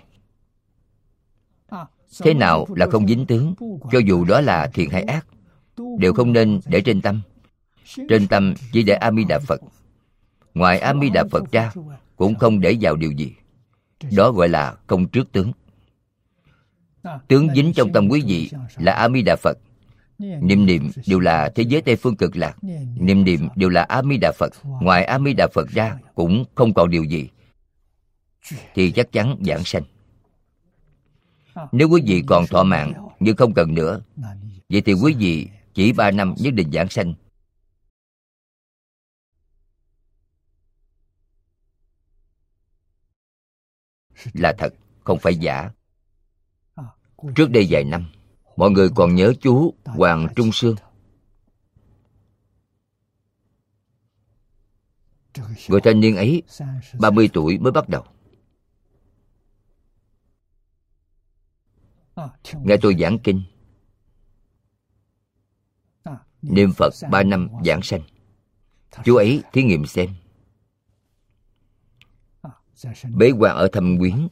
A: Thế nào là không dính tướng? Cho dù đó là thiện hay ác, đều không nên để trên tâm. Trên tâm chỉ để A Di Đà Phật. Ngoài A Di Đà Phật ra cũng không để vào điều gì. Đó gọi là không trước tướng. Tướng dính trong tâm quý vị là A Di Đà Phật. Niệm niệm đều là thế giới Tây Phương Cực Lạc. Niệm niệm đều là A Di Đà Phật. Ngoài A Di Đà Phật ra cũng không còn điều gì, thì chắc chắn vãng sanh. Nếu quý vị còn thọ mạng nhưng không cần nữa, vậy thì quý vị chỉ ba năm nhất định vãng sanh. Là thật, không phải giả. Trước đây vài năm, mọi người còn nhớ chú Hoàng Trung Sương. Người thanh niên ấy ba mươi tuổi mới bắt đầu. Nghe tôi giảng kinh, niệm Phật ba năm vãng sanh. Chú ấy thí nghiệm xem. Bế quan ở Thâm Quyến,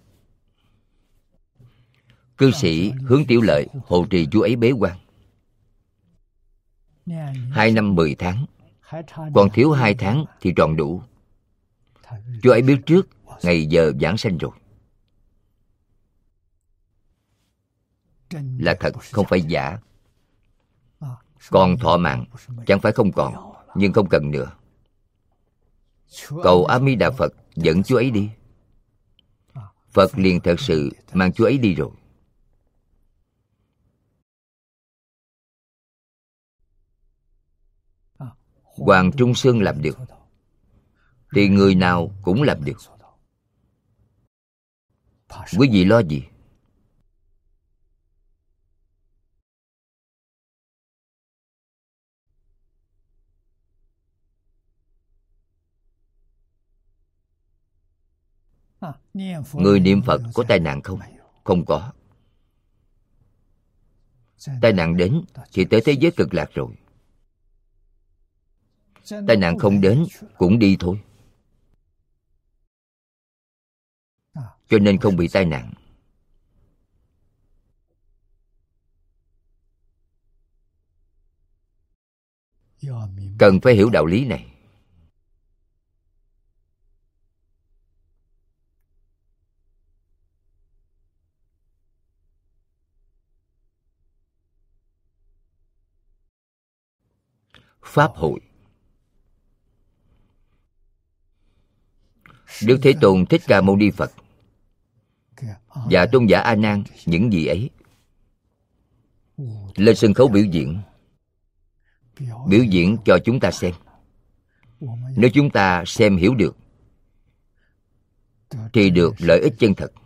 A: cư sĩ Hướng Tiểu Lợi hộ trì chú ấy bế quan hai năm mười tháng, còn thiếu hai tháng thì tròn đủ. Chú ấy biết trước ngày giờ vãng sanh rồi. Là thật, không phải giả. Còn thọ mạng chẳng phải không còn, nhưng không cần nữa. Cầu A Di Đà Phật dẫn chú ấy đi, Phật liền thật sự mang chú ấy đi rồi. Hoàng Trung Sương làm được, thì người nào cũng làm được. Quý vị lo gì? Người niệm Phật có tai nạn không? Không có. Tai nạn đến thì tới thế giới cực lạc rồi. Tai nạn không đến cũng đi thôi. Cho nên không bị tai nạn. Cần phải hiểu đạo lý này. Pháp hội. Đức Thế Tôn Thích Ca Mâu Ni Phật và tôn giả A Nan, những gì ấy lên sân khấu biểu diễn. Biểu diễn cho chúng ta xem. Nếu chúng ta xem hiểu được thì được lợi ích chân thật.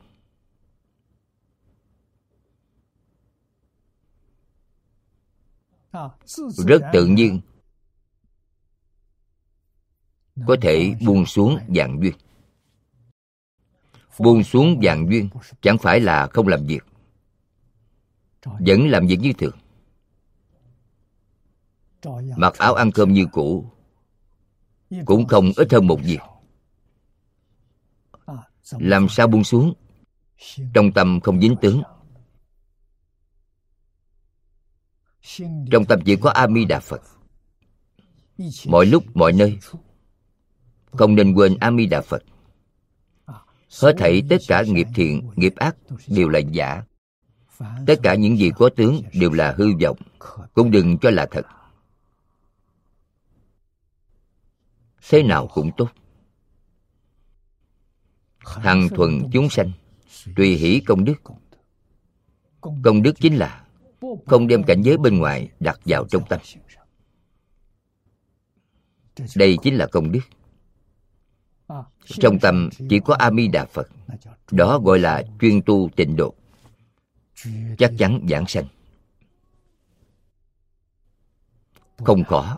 A: Rất tự nhiên có thể buông xuống vạn duyên. Buông xuống vạn duyên chẳng phải là không làm việc, vẫn làm việc như thường. Mặc áo ăn cơm như cũ, cũng không ít hơn một việc. Làm sao buông xuống? Trong tâm không dính tướng. Trong tâm chỉ có A Di Đà Phật. Mọi lúc mọi nơi không nên quên A Di Đà Phật. Hết thảy tất cả nghiệp thiện, nghiệp ác đều là giả. Tất cả những gì có tướng đều là hư vọng, cũng đừng cho là thật. Thế nào cũng tốt. Hằng thuần chúng sanh, tùy hỷ công đức. Công đức chính là không đem cảnh giới bên ngoài đặt vào trong tâm. Đây chính là công đức. Trong tâm chỉ có A Di Đà Phật. Đó gọi là chuyên tu tịnh độ, chắc chắn vãng sanh. Không khó.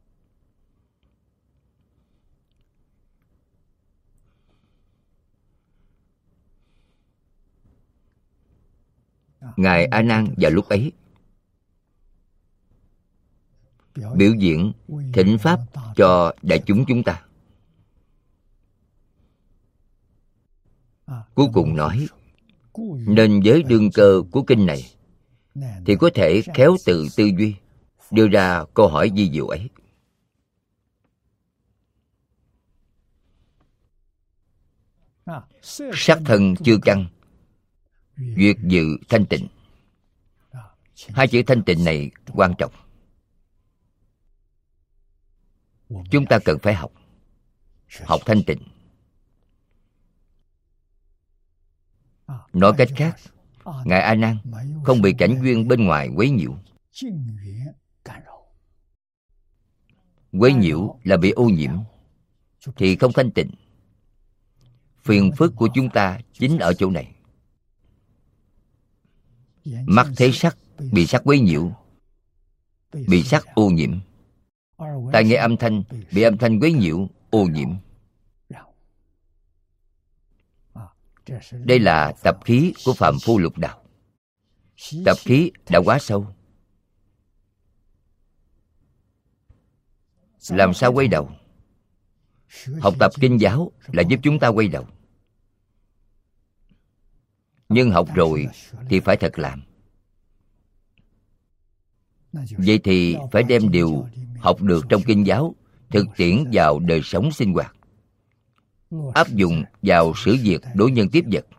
A: Ngài A Nan vào lúc ấy biểu diễn thỉnh pháp cho đại chúng chúng ta. Cuối cùng nói, nên với đương cơ của kinh này thì có thể khéo từ tư duy đưa ra câu hỏi vi diệu ấy. Sắc thân chưa căn, duyệt dự thanh tịnh. Hai chữ thanh tịnh này quan trọng. Chúng ta cần phải học. Học thanh tịnh. Nói cách khác, Ngài A Nan không bị cảnh duyên bên ngoài quấy nhiễu. Quấy nhiễu là bị ô nhiễm, thì không thanh tịnh. Phiền phức của chúng ta chính ở chỗ này. Mắt thấy sắc, bị sắc quấy nhiễu, bị sắc ô nhiễm. Tai nghe âm thanh, bị âm thanh quấy nhiễu, ô nhiễm. Đây là tập khí của phàm phu lục đạo. Tập khí đã quá sâu. Làm sao quay đầu? Học tập kinh giáo là giúp chúng ta quay đầu. Nhưng học rồi thì phải thật làm. Vậy thì phải đem điều học được trong kinh giáo thực tiễn vào đời sống sinh hoạt, áp dụng vào xử việc đối nhân tiếp vật,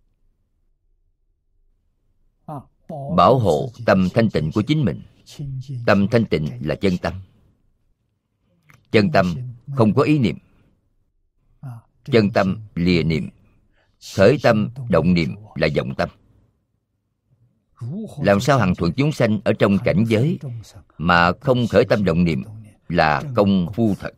A: bảo hộ tâm thanh tịnh của chính mình. Tâm thanh tịnh là chân tâm. Chân tâm không có ý niệm. Chân tâm lìa niệm. Khởi tâm động niệm là vọng tâm. Làm sao hằng thuận chúng sanh ở trong cảnh giới mà không khởi tâm động niệm là công phu thật.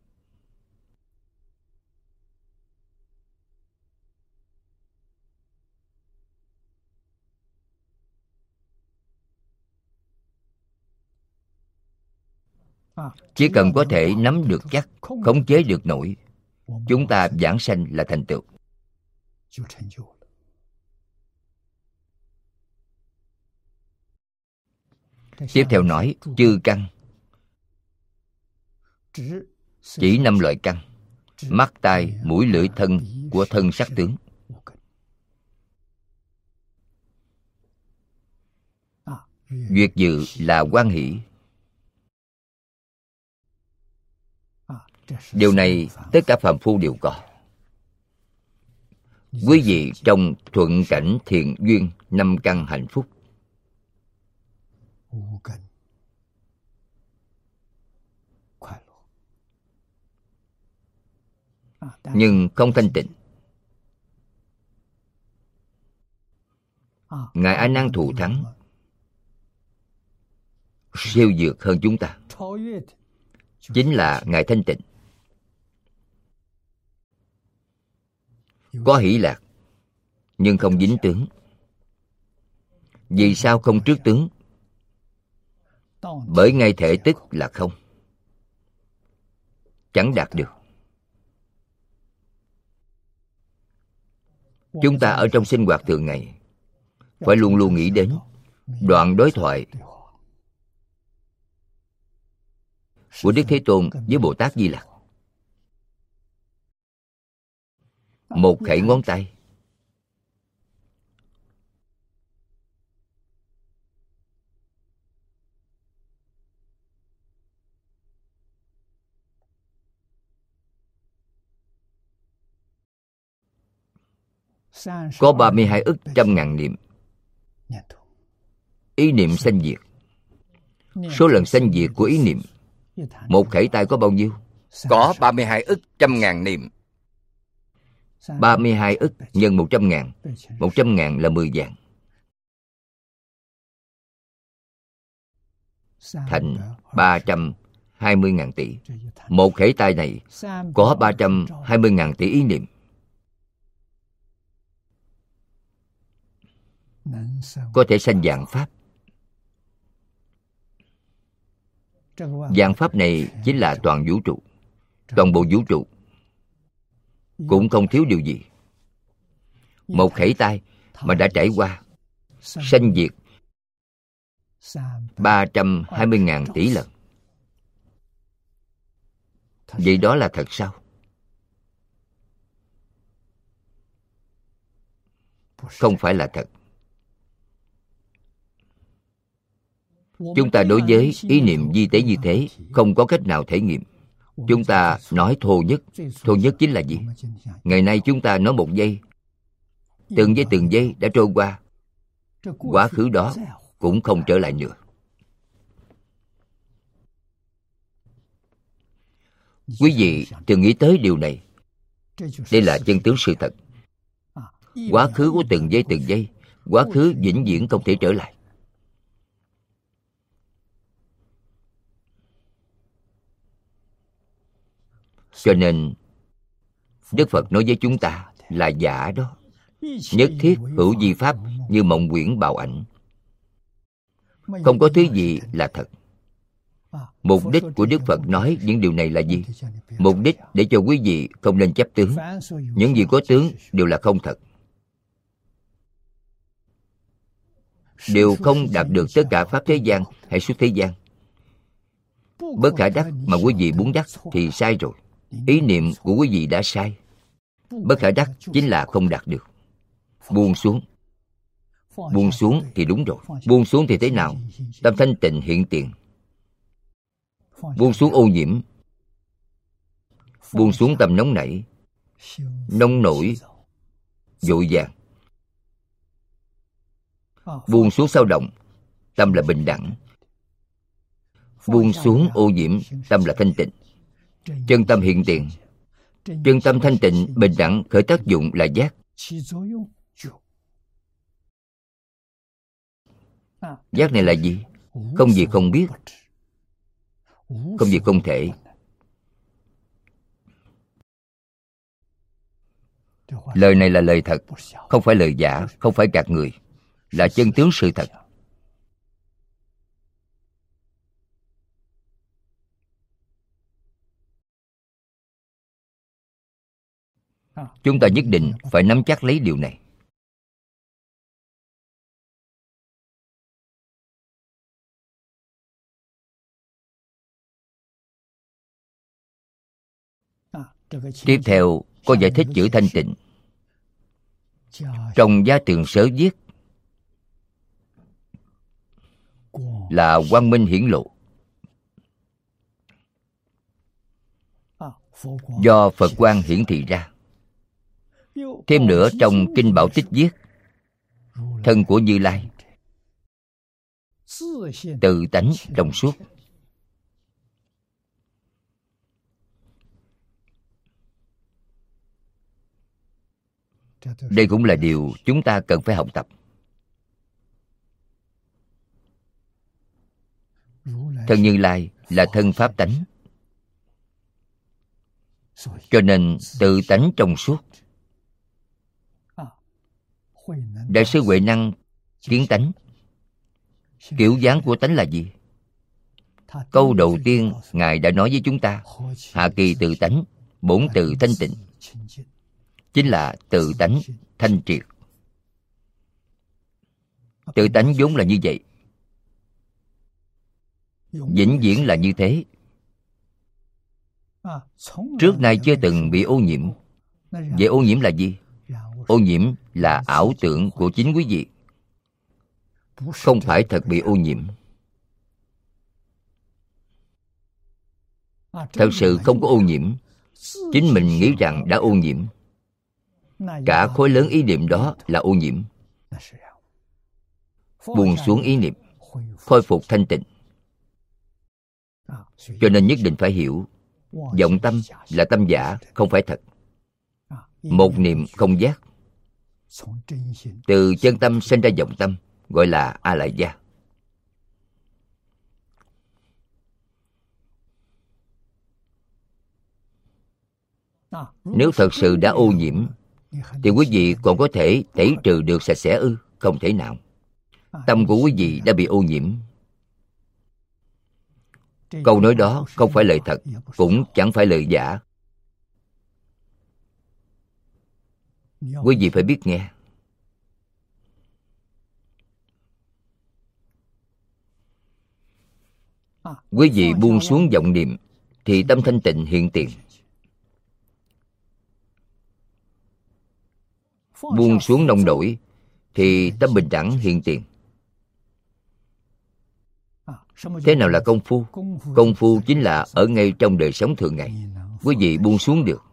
A: Chỉ cần có thể nắm được chắc, khống chế được nổi, chúng ta vãng sanh là thành tựu. Tiếp theo nói chư căn, chỉ năm loại căn: mắt, tai, mũi, lưỡi, thân của thân sắc tướng. Duyệt dự là hoan hỷ. Điều này tất cả phàm phu đều có. Quý vị trong thuận cảnh thiện duyên, năm căn hạnh phúc. Nhưng không thanh tịnh. Ngài A Nan thù thắng, siêu vượt hơn chúng ta, chính là Ngài thanh tịnh. Có hỷ lạc nhưng không dính tướng. Vì sao không trước tướng? Bởi ngay thể tức là không, chẳng đạt được. Chúng ta ở trong sinh hoạt thường ngày phải luôn luôn nghĩ đến đoạn đối thoại của Đức Thế Tôn với Bồ Tát Di Lặc. Một khẩy ngón tay, có ba mươi hai ức trăm ngàn niệm. Ý niệm sanh diệt. Số lần sanh diệt của ý niệm, một khẩy tay có bao nhiêu? Có ba mươi hai ức trăm ngàn niệm. ba mươi hai ức nhân một trăm ngàn. một trăm ngàn là mười vạn. Thành ba trăm hai mươi ngàn tỷ. Một khẩy tay này có ba trăm hai mươi ngàn tỷ ý niệm. Có thể sanh vạn pháp. Vạn pháp này chính là toàn vũ trụ. Toàn bộ vũ trụ cũng không thiếu điều gì. Một khẩy tay mà đã trải qua sanh diệt ba trăm hai mươi ngàn tỷ lần. Vậy đó là thật sao? Không phải là thật. Chúng ta đối với ý niệm vi tế như thế không có cách nào thể nghiệm. Chúng ta nói thô nhất. Thô nhất chính là gì? Ngày nay chúng ta nói một giây, từng giây từng giây đã trôi qua. Quá khứ đó cũng không trở lại nữa. Quý vị từng nghĩ tới điều này. Đây là chân tướng sự thật. Quá khứ của từng giây từng giây, quá khứ vĩnh viễn không thể trở lại. Cho nên Đức Phật nói với chúng ta là giả đó. Nhất thiết hữu vi pháp như mộng quyển bào ảnh. Không có thứ gì là thật. Mục đích của Đức Phật nói những điều này là gì? Mục đích để cho quý vị không nên chấp tướng. Những gì có tướng đều là không thật. Đều không đạt được tất cả pháp thế gian hay xuất thế gian. Bất khả đắc mà quý vị muốn đắc thì sai rồi. Ý niệm của quý vị đã sai. Bất khả đắc chính là không đạt được. Buông xuống. Buông xuống thì đúng rồi. Buông xuống thì thế nào? Tâm thanh tịnh hiện tiền. Buông xuống ô nhiễm. Buông xuống tâm nóng nảy, nông nổi, vội vàng. Buông xuống sao động, tâm là bình đẳng. Buông xuống ô nhiễm, tâm là thanh tịnh. Chân tâm hiện tiền. Chân tâm thanh tịnh, bình đẳng khởi tác dụng là giác. Giác này là gì? Không gì không biết, không gì không thể. Lời này là lời thật, không phải lời giả, không phải gạt người, là chân tướng sự thật. Chúng ta nhất định phải nắm chắc lấy điều này. Tiếp theo có giải thích chữ thanh tịnh. Trong Gia Tường Sớ viết là quang minh hiển lộ. Do Phật quang hiển thị ra. Thêm nữa trong Kinh Bảo Tích viết thân của Như Lai tự tánh trong suốt. Đây cũng là điều chúng ta cần phải học tập. Thân Như Lai là thân pháp tánh, cho nên tự tánh trong suốt. Đại sư Huệ Năng kiến tánh. Kiểu dáng của tánh là gì? Câu đầu tiên Ngài đã nói với chúng ta: hạ kỳ tự tánh, bổn tự thanh tịnh. Chính là tự tánh thanh triệt. Tự tánh vốn là như vậy, vĩnh viễn là như thế. Trước nay chưa từng bị ô nhiễm. Vậy ô nhiễm là gì? Ô nhiễm là ảo tưởng của chính quý vị, không phải thật bị ô nhiễm. Thật sự không có ô nhiễm. Chính mình nghĩ rằng đã ô nhiễm. Cả khối lớn ý niệm đó là ô nhiễm. Buông xuống ý niệm, khôi phục thanh tịnh. Cho nên nhất định phải hiểu, vọng tâm là tâm giả, không phải thật. Một niệm không giác. Từ chân tâm sinh ra vọng tâm, gọi là A Lại Gia. Nếu thật sự đã ô nhiễm thì quý vị còn có thể tẩy trừ được sạch sẽ ư? Không thể nào. Tâm của quý vị đã bị ô nhiễm. Câu nói đó không phải lời thật, cũng chẳng phải lời giả. Quý vị phải biết nghe. Quý vị buông xuống vọng niệm thì tâm thanh tịnh hiện tiền. Buông xuống nông nổi thì tâm bình đẳng hiện tiền. Thế nào là công phu? Công phu chính là ở ngay trong đời sống thường ngày. Quý vị buông xuống được.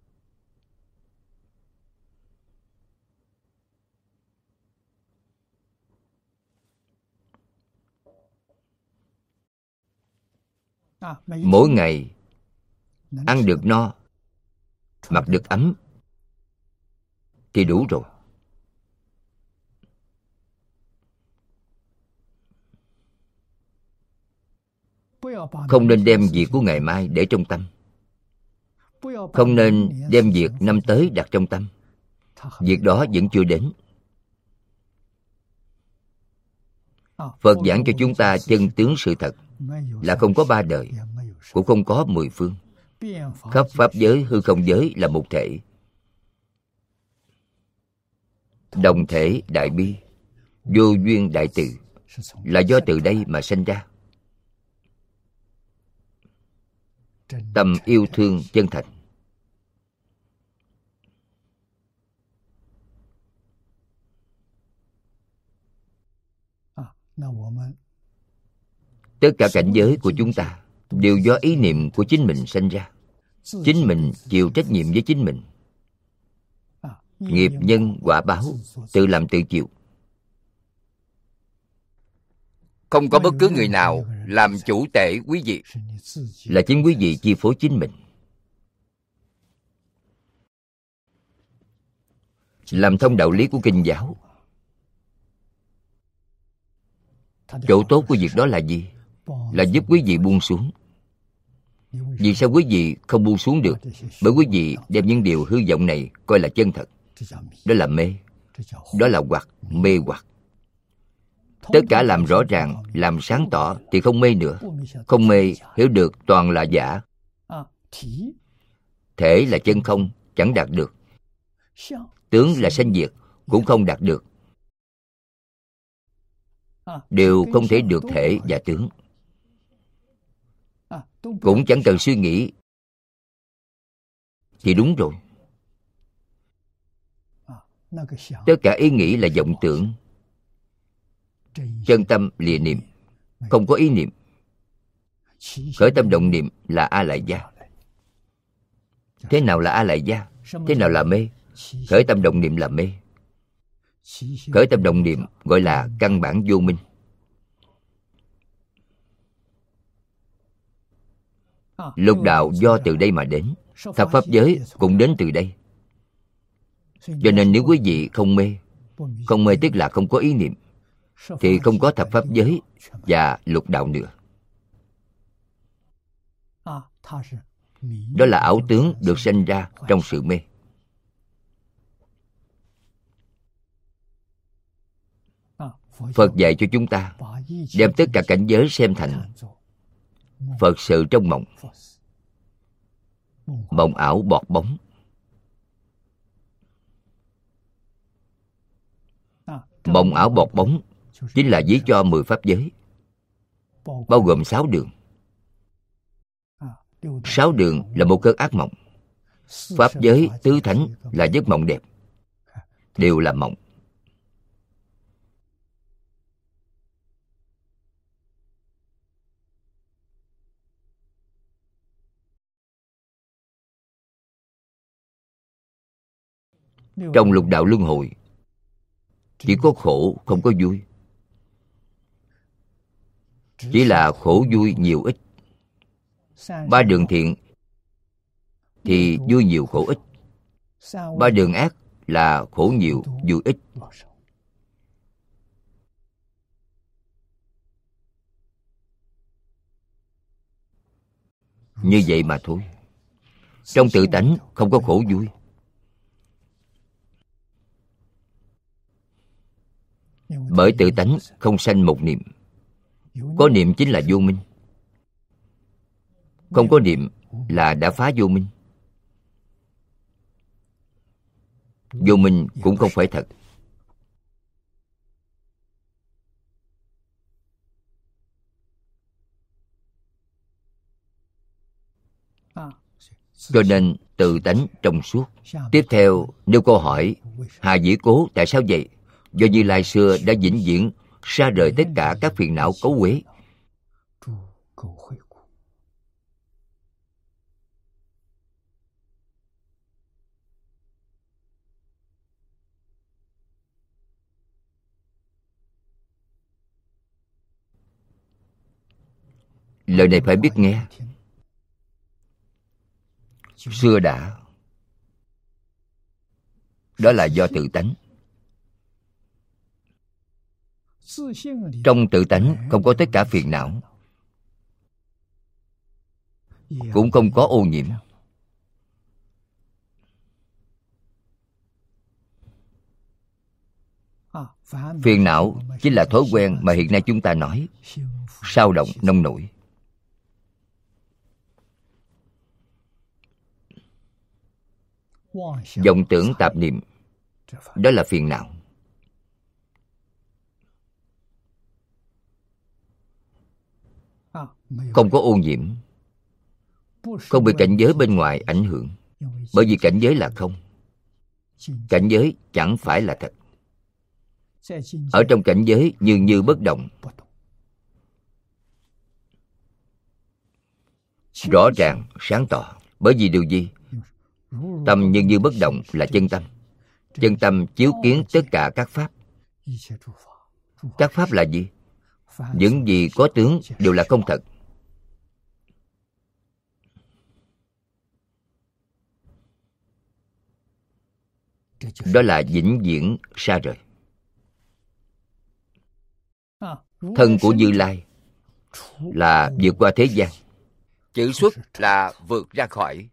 A: Mỗi ngày ăn được no, mặc được ấm thì đủ rồi. Không nên đem việc của ngày mai để trong tâm. Không nên đem việc năm tới đặt trong tâm. Việc đó vẫn chưa đến. Phật giảng cho chúng ta chân tướng sự thật là không có ba đời, cũng không có mười phương. Khắp pháp giới, hư không giới là một thể. Đồng thể đại bi, vô duyên đại từ, là do từ đây mà sinh ra. Tâm yêu thương chân thành. Tất cả cảnh giới của chúng ta đều do ý niệm của chính mình sinh ra. Chính mình chịu trách nhiệm với chính mình. Nghiệp nhân quả báo, tự làm tự chịu. Không có bất cứ người nào làm chủ tể quý vị. Là chính quý vị chi phối chính mình. Làm thông đạo lý của kinh giáo. Chỗ tốt của việc đó là gì? Là giúp quý vị buông xuống. Vì sao quý vị không buông xuống được? Bởi quý vị đem những điều hư vọng này coi là chân thật. Đó là mê. Đó là hoặc, mê hoặc. Tất cả làm rõ ràng, làm sáng tỏ thì không mê nữa. Không mê, hiểu được toàn là giả. Thể là chân không, chẳng đạt được. Tướng là sanh diệt cũng không đạt được, đều không thể được thể và tướng. Cũng chẳng cần suy nghĩ thì đúng rồi. Tất cả ý nghĩ là vọng tưởng, chân tâm lìa niệm, không có ý niệm. Khởi tâm động niệm là A Lại Gia. Thế nào là A Lại Gia? Thế nào là mê? Khởi tâm động niệm là mê. Khởi tâm động niệm gọi là căn bản vô minh. Lục đạo do từ đây mà đến, thập pháp giới cũng đến từ đây. Cho nên nếu quý vị không mê, không mê tức là không có ý niệm, thì không có thập pháp giới và lục đạo nữa. Đó là ảo tướng được sinh ra trong sự mê. Phật dạy cho chúng ta đem tất cả cảnh giới xem thành Phật sự trong mộng. Mộng ảo bọt bóng. Mộng ảo bọt bóng chính là ví cho mười pháp giới, bao gồm sáu đường. Sáu đường là một cơn ác mộng. Pháp giới tứ thánh là giấc mộng đẹp, đều là mộng. Trong lục đạo luân hồi chỉ có khổ không có vui. Chỉ là khổ vui nhiều ít. Ba đường thiện thì vui nhiều khổ ít. Ba đường ác là khổ nhiều vui ít. Như vậy mà thôi. Trong tự tánh không có khổ vui. Bởi tự tánh không sanh một niệm. Có niệm chính là vô minh. Không có niệm là đã phá vô minh. Vô minh cũng không phải thật. Cho nên tự tánh trong suốt. Tiếp theo nêu câu hỏi: Hà Dĩ Cố tại sao vậy? Do Như Lai xưa đã vĩnh viễn xa rời tất cả các phiền não cấu uế. Lời này phải biết nghe. Xưa đã. Đó là do tự tánh. Trong tự tánh không có tất cả phiền não, cũng không có ô nhiễm. Phiền não chính là thói quen mà hiện nay chúng ta nói, sao động nông nổi. Vọng tưởng tạp niệm, đó là phiền não. Không có ô nhiễm, không bị cảnh giới bên ngoài ảnh hưởng. Bởi vì cảnh giới là không. Cảnh giới chẳng phải là thật. Ở trong cảnh giới như như bất động. Rõ ràng, sáng tỏ. Bởi vì điều gì? Tâm như như bất động là chân tâm. Chân tâm chiếu kiến tất cả các pháp. Các pháp là gì? Những gì có tướng đều là không thật. Đó là vĩnh viễn xa rời. Thân của Như Lai là vượt qua thế gian. Chữ xuất là vượt ra khỏi.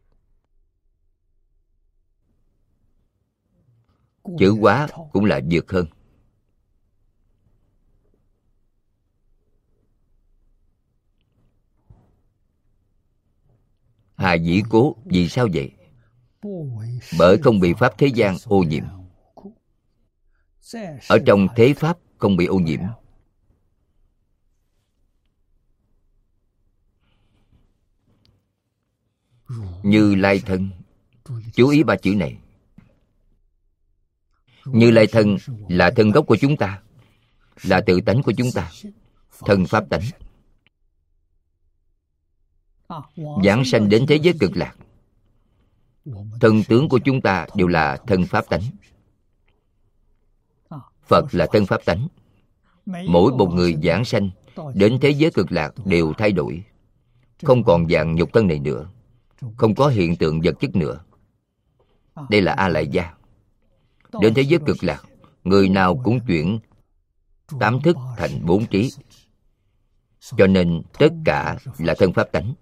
A: Chữ quá cũng là vượt hơn. Hà Dĩ Cố vì sao vậy? bởi không bị pháp thế gian ô nhiễm. Ở trong thế pháp không bị ô nhiễm. Như Lai thân. Chú ý ba chữ này. Như Lai thân là thân gốc của chúng ta, là tự tánh của chúng ta, thân pháp tánh. Giảng sanh đến thế giới cực lạc, thân tướng của chúng ta đều là thân pháp tánh. Phật là thân pháp tánh. Mỗi một người giảng sanh đến thế giới cực lạc đều thay đổi, không còn dạng nhục thân này nữa, không có hiện tượng vật chất nữa. Đây là A Lại Gia. Đến thế giới cực lạc, người nào cũng chuyển tám thức thành bốn trí, cho nên tất cả là thân pháp tánh.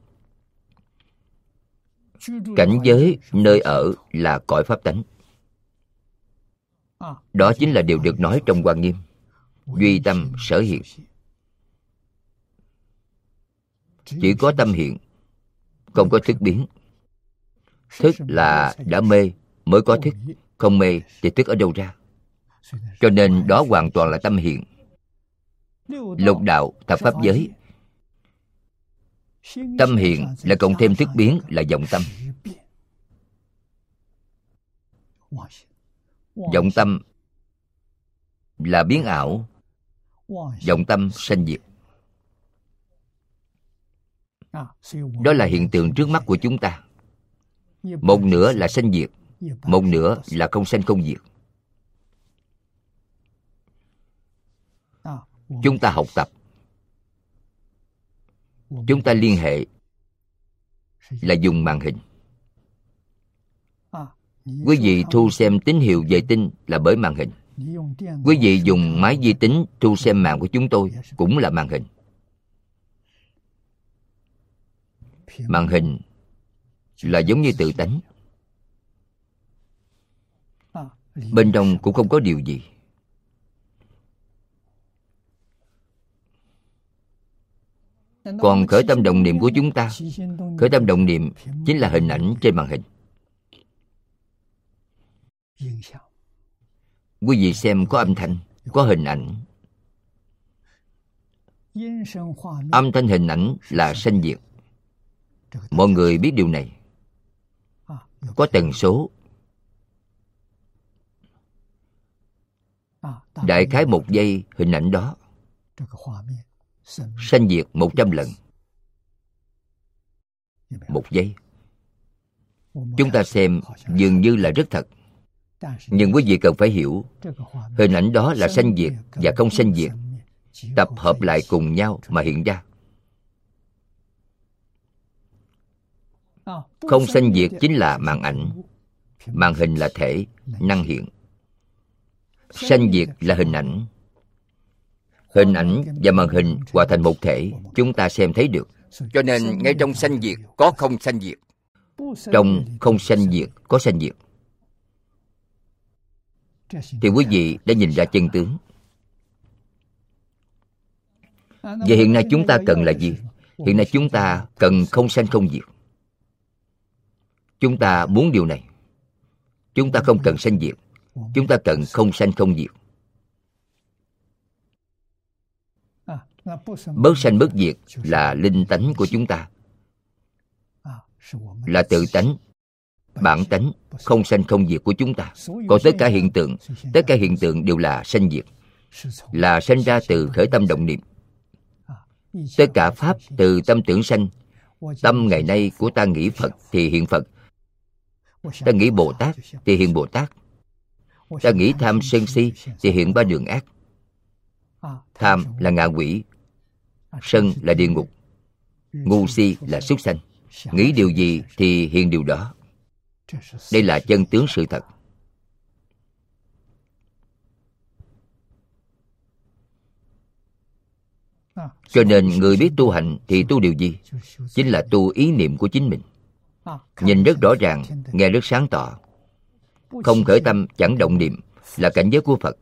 A: Cảnh giới nơi ở là cõi pháp tánh. Đó chính là điều được nói trong Hoa Nghiêm. Duy tâm sở hiện. Chỉ có tâm hiện, không có thức biến. Thức là đã mê mới có thức, không mê thì thức ở đâu ra? Cho nên đó hoàn toàn là tâm hiện. Lục đạo thập pháp giới, tâm hiện là cộng thêm thức biến là vọng tâm. Vọng tâm là biến ảo, vọng tâm sanh diệt. Đó là hiện tượng trước mắt của chúng ta. Một nửa là sanh diệt, một nửa là không sanh không diệt. Chúng ta học tập, chúng ta liên hệ là dùng màn hình. Quý vị thu xem tín hiệu vệ tinh là bởi màn hình. Quý vị dùng máy vi tính thu xem mạng của chúng tôi cũng là màn hình. Màn hình là giống như tự tánh. Bên trong cũng không có điều gì. Còn khởi tâm động niệm của chúng ta, khởi tâm động niệm chính là hình ảnh trên màn hình. Quý vị xem có âm thanh, có hình ảnh. Âm thanh hình ảnh là sanh diệt. Mọi người biết điều này. Có tần số. Đại khái một giây hình ảnh đó sanh diệt một trăm lần. Một giây. Chúng ta xem dường như là rất thật. Nhưng quý vị cần phải hiểu, hình ảnh đó là sanh diệt và không sanh diệt tập hợp lại cùng nhau mà hiện ra. Không sanh diệt chính là màn ảnh. Màn hình là thể, năng hiện. Sanh diệt là hình ảnh. Hình ảnh và màn hình hòa thành một thể, chúng ta xem thấy được. Cho nên ngay trong sanh diệt có không sanh diệt, trong không sanh diệt có sanh diệt. Thì quý vị đã nhìn ra chân tướng. Vậy hiện nay chúng ta cần là gì? Hiện nay chúng ta cần không sanh không diệt. Chúng ta muốn điều này. Chúng ta không cần sanh diệt, chúng ta cần không sanh không diệt. Bớt sanh bớt diệt là linh tánh của chúng ta, là tự tánh, bản tánh không sanh không diệt của chúng ta. Còn tất cả hiện tượng, tất cả hiện tượng đều là sanh diệt, là sanh ra từ khởi tâm động niệm. Tất cả pháp từ tâm tưởng sanh. Tâm ngày nay của ta nghĩ Phật thì hiện Phật, ta nghĩ Bồ Tát thì hiện Bồ Tát, ta nghĩ tham sân si thì hiện ba đường ác. Tham là ngạ quỷ, sân là địa ngục, ngu si là súc sanh. Nghĩ điều gì thì hiện điều đó. Đây là chân tướng sự thật. Cho nên người biết tu hành thì tu điều gì? Chính là tu ý niệm của chính mình. Nhìn rất rõ ràng, nghe rất sáng tỏ. Không khởi tâm chẳng động niệm là cảnh giới của Phật.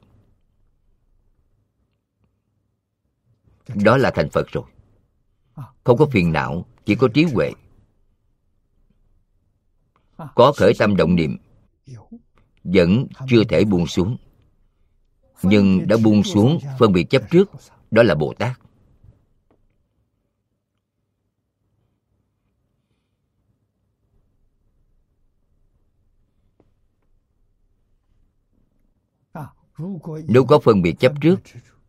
A: Đó là thành Phật rồi. Không có phiền não, chỉ có trí huệ. có khởi tâm động niệm, vẫn chưa thể buông xuống, nhưng đã buông xuống phân biệt chấp trước, đó là Bồ Tát. Nếu có phân biệt chấp trước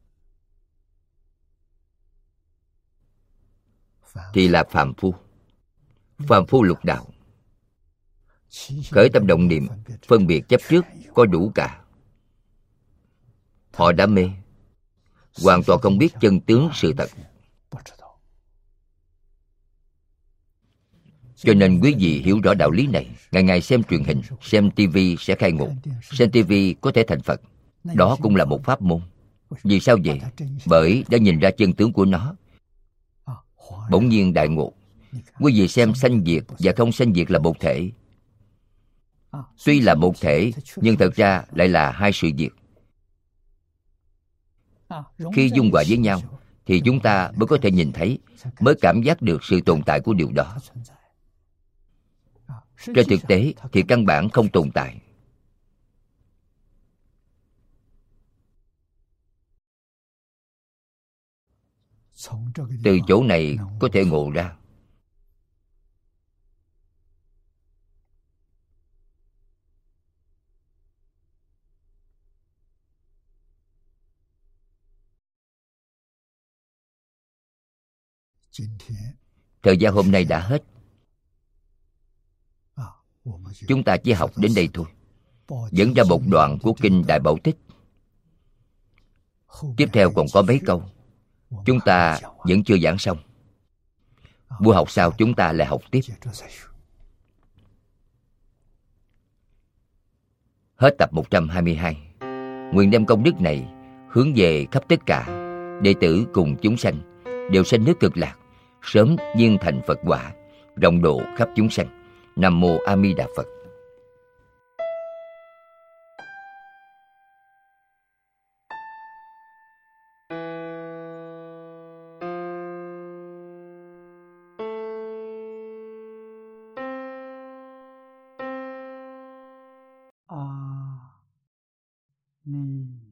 A: thì là phàm phu, phàm phu lục đạo. Khởi tâm động niệm, phân biệt chấp trước có đủ cả. Họ đã mê, hoàn toàn không biết chân tướng sự thật. Cho nên quý vị hiểu rõ đạo lý này, ngày ngày xem truyền hình, xem tivi sẽ khai ngộ. Xem tivi có thể thành Phật, đó cũng là một pháp môn. Vì sao vậy? Bởi đã nhìn ra chân tướng của nó, bỗng nhiên đại ngộ. Quý vị xem sanh diệt và không sanh diệt là một thể. Tuy là một thể, nhưng thật ra lại là hai sự việc. Khi dung hòa với nhau thì chúng ta mới có thể nhìn thấy, mới cảm giác được sự tồn tại của điều đó. Trên thực tế thì căn bản không tồn tại. Từ chỗ này có thể ngộ ra. Thời gian hôm nay đã hết. Chúng ta chỉ học đến đây thôi. Dẫn ra một đoạn của Kinh Đại Bảo Tích. Tiếp theo còn có mấy câu chúng ta vẫn chưa giảng xong. Buổi học sau chúng ta lại học tiếp. Hết tập một trăm hai mươi hai. Nguyện đem công đức này hướng về khắp tất cả đệ tử cùng chúng sanh, đều sanh nước Cực Lạc, sớm viên thành Phật quả, rộng độ khắp chúng sanh. Nam mô A Di Đà Phật.
B: A Ni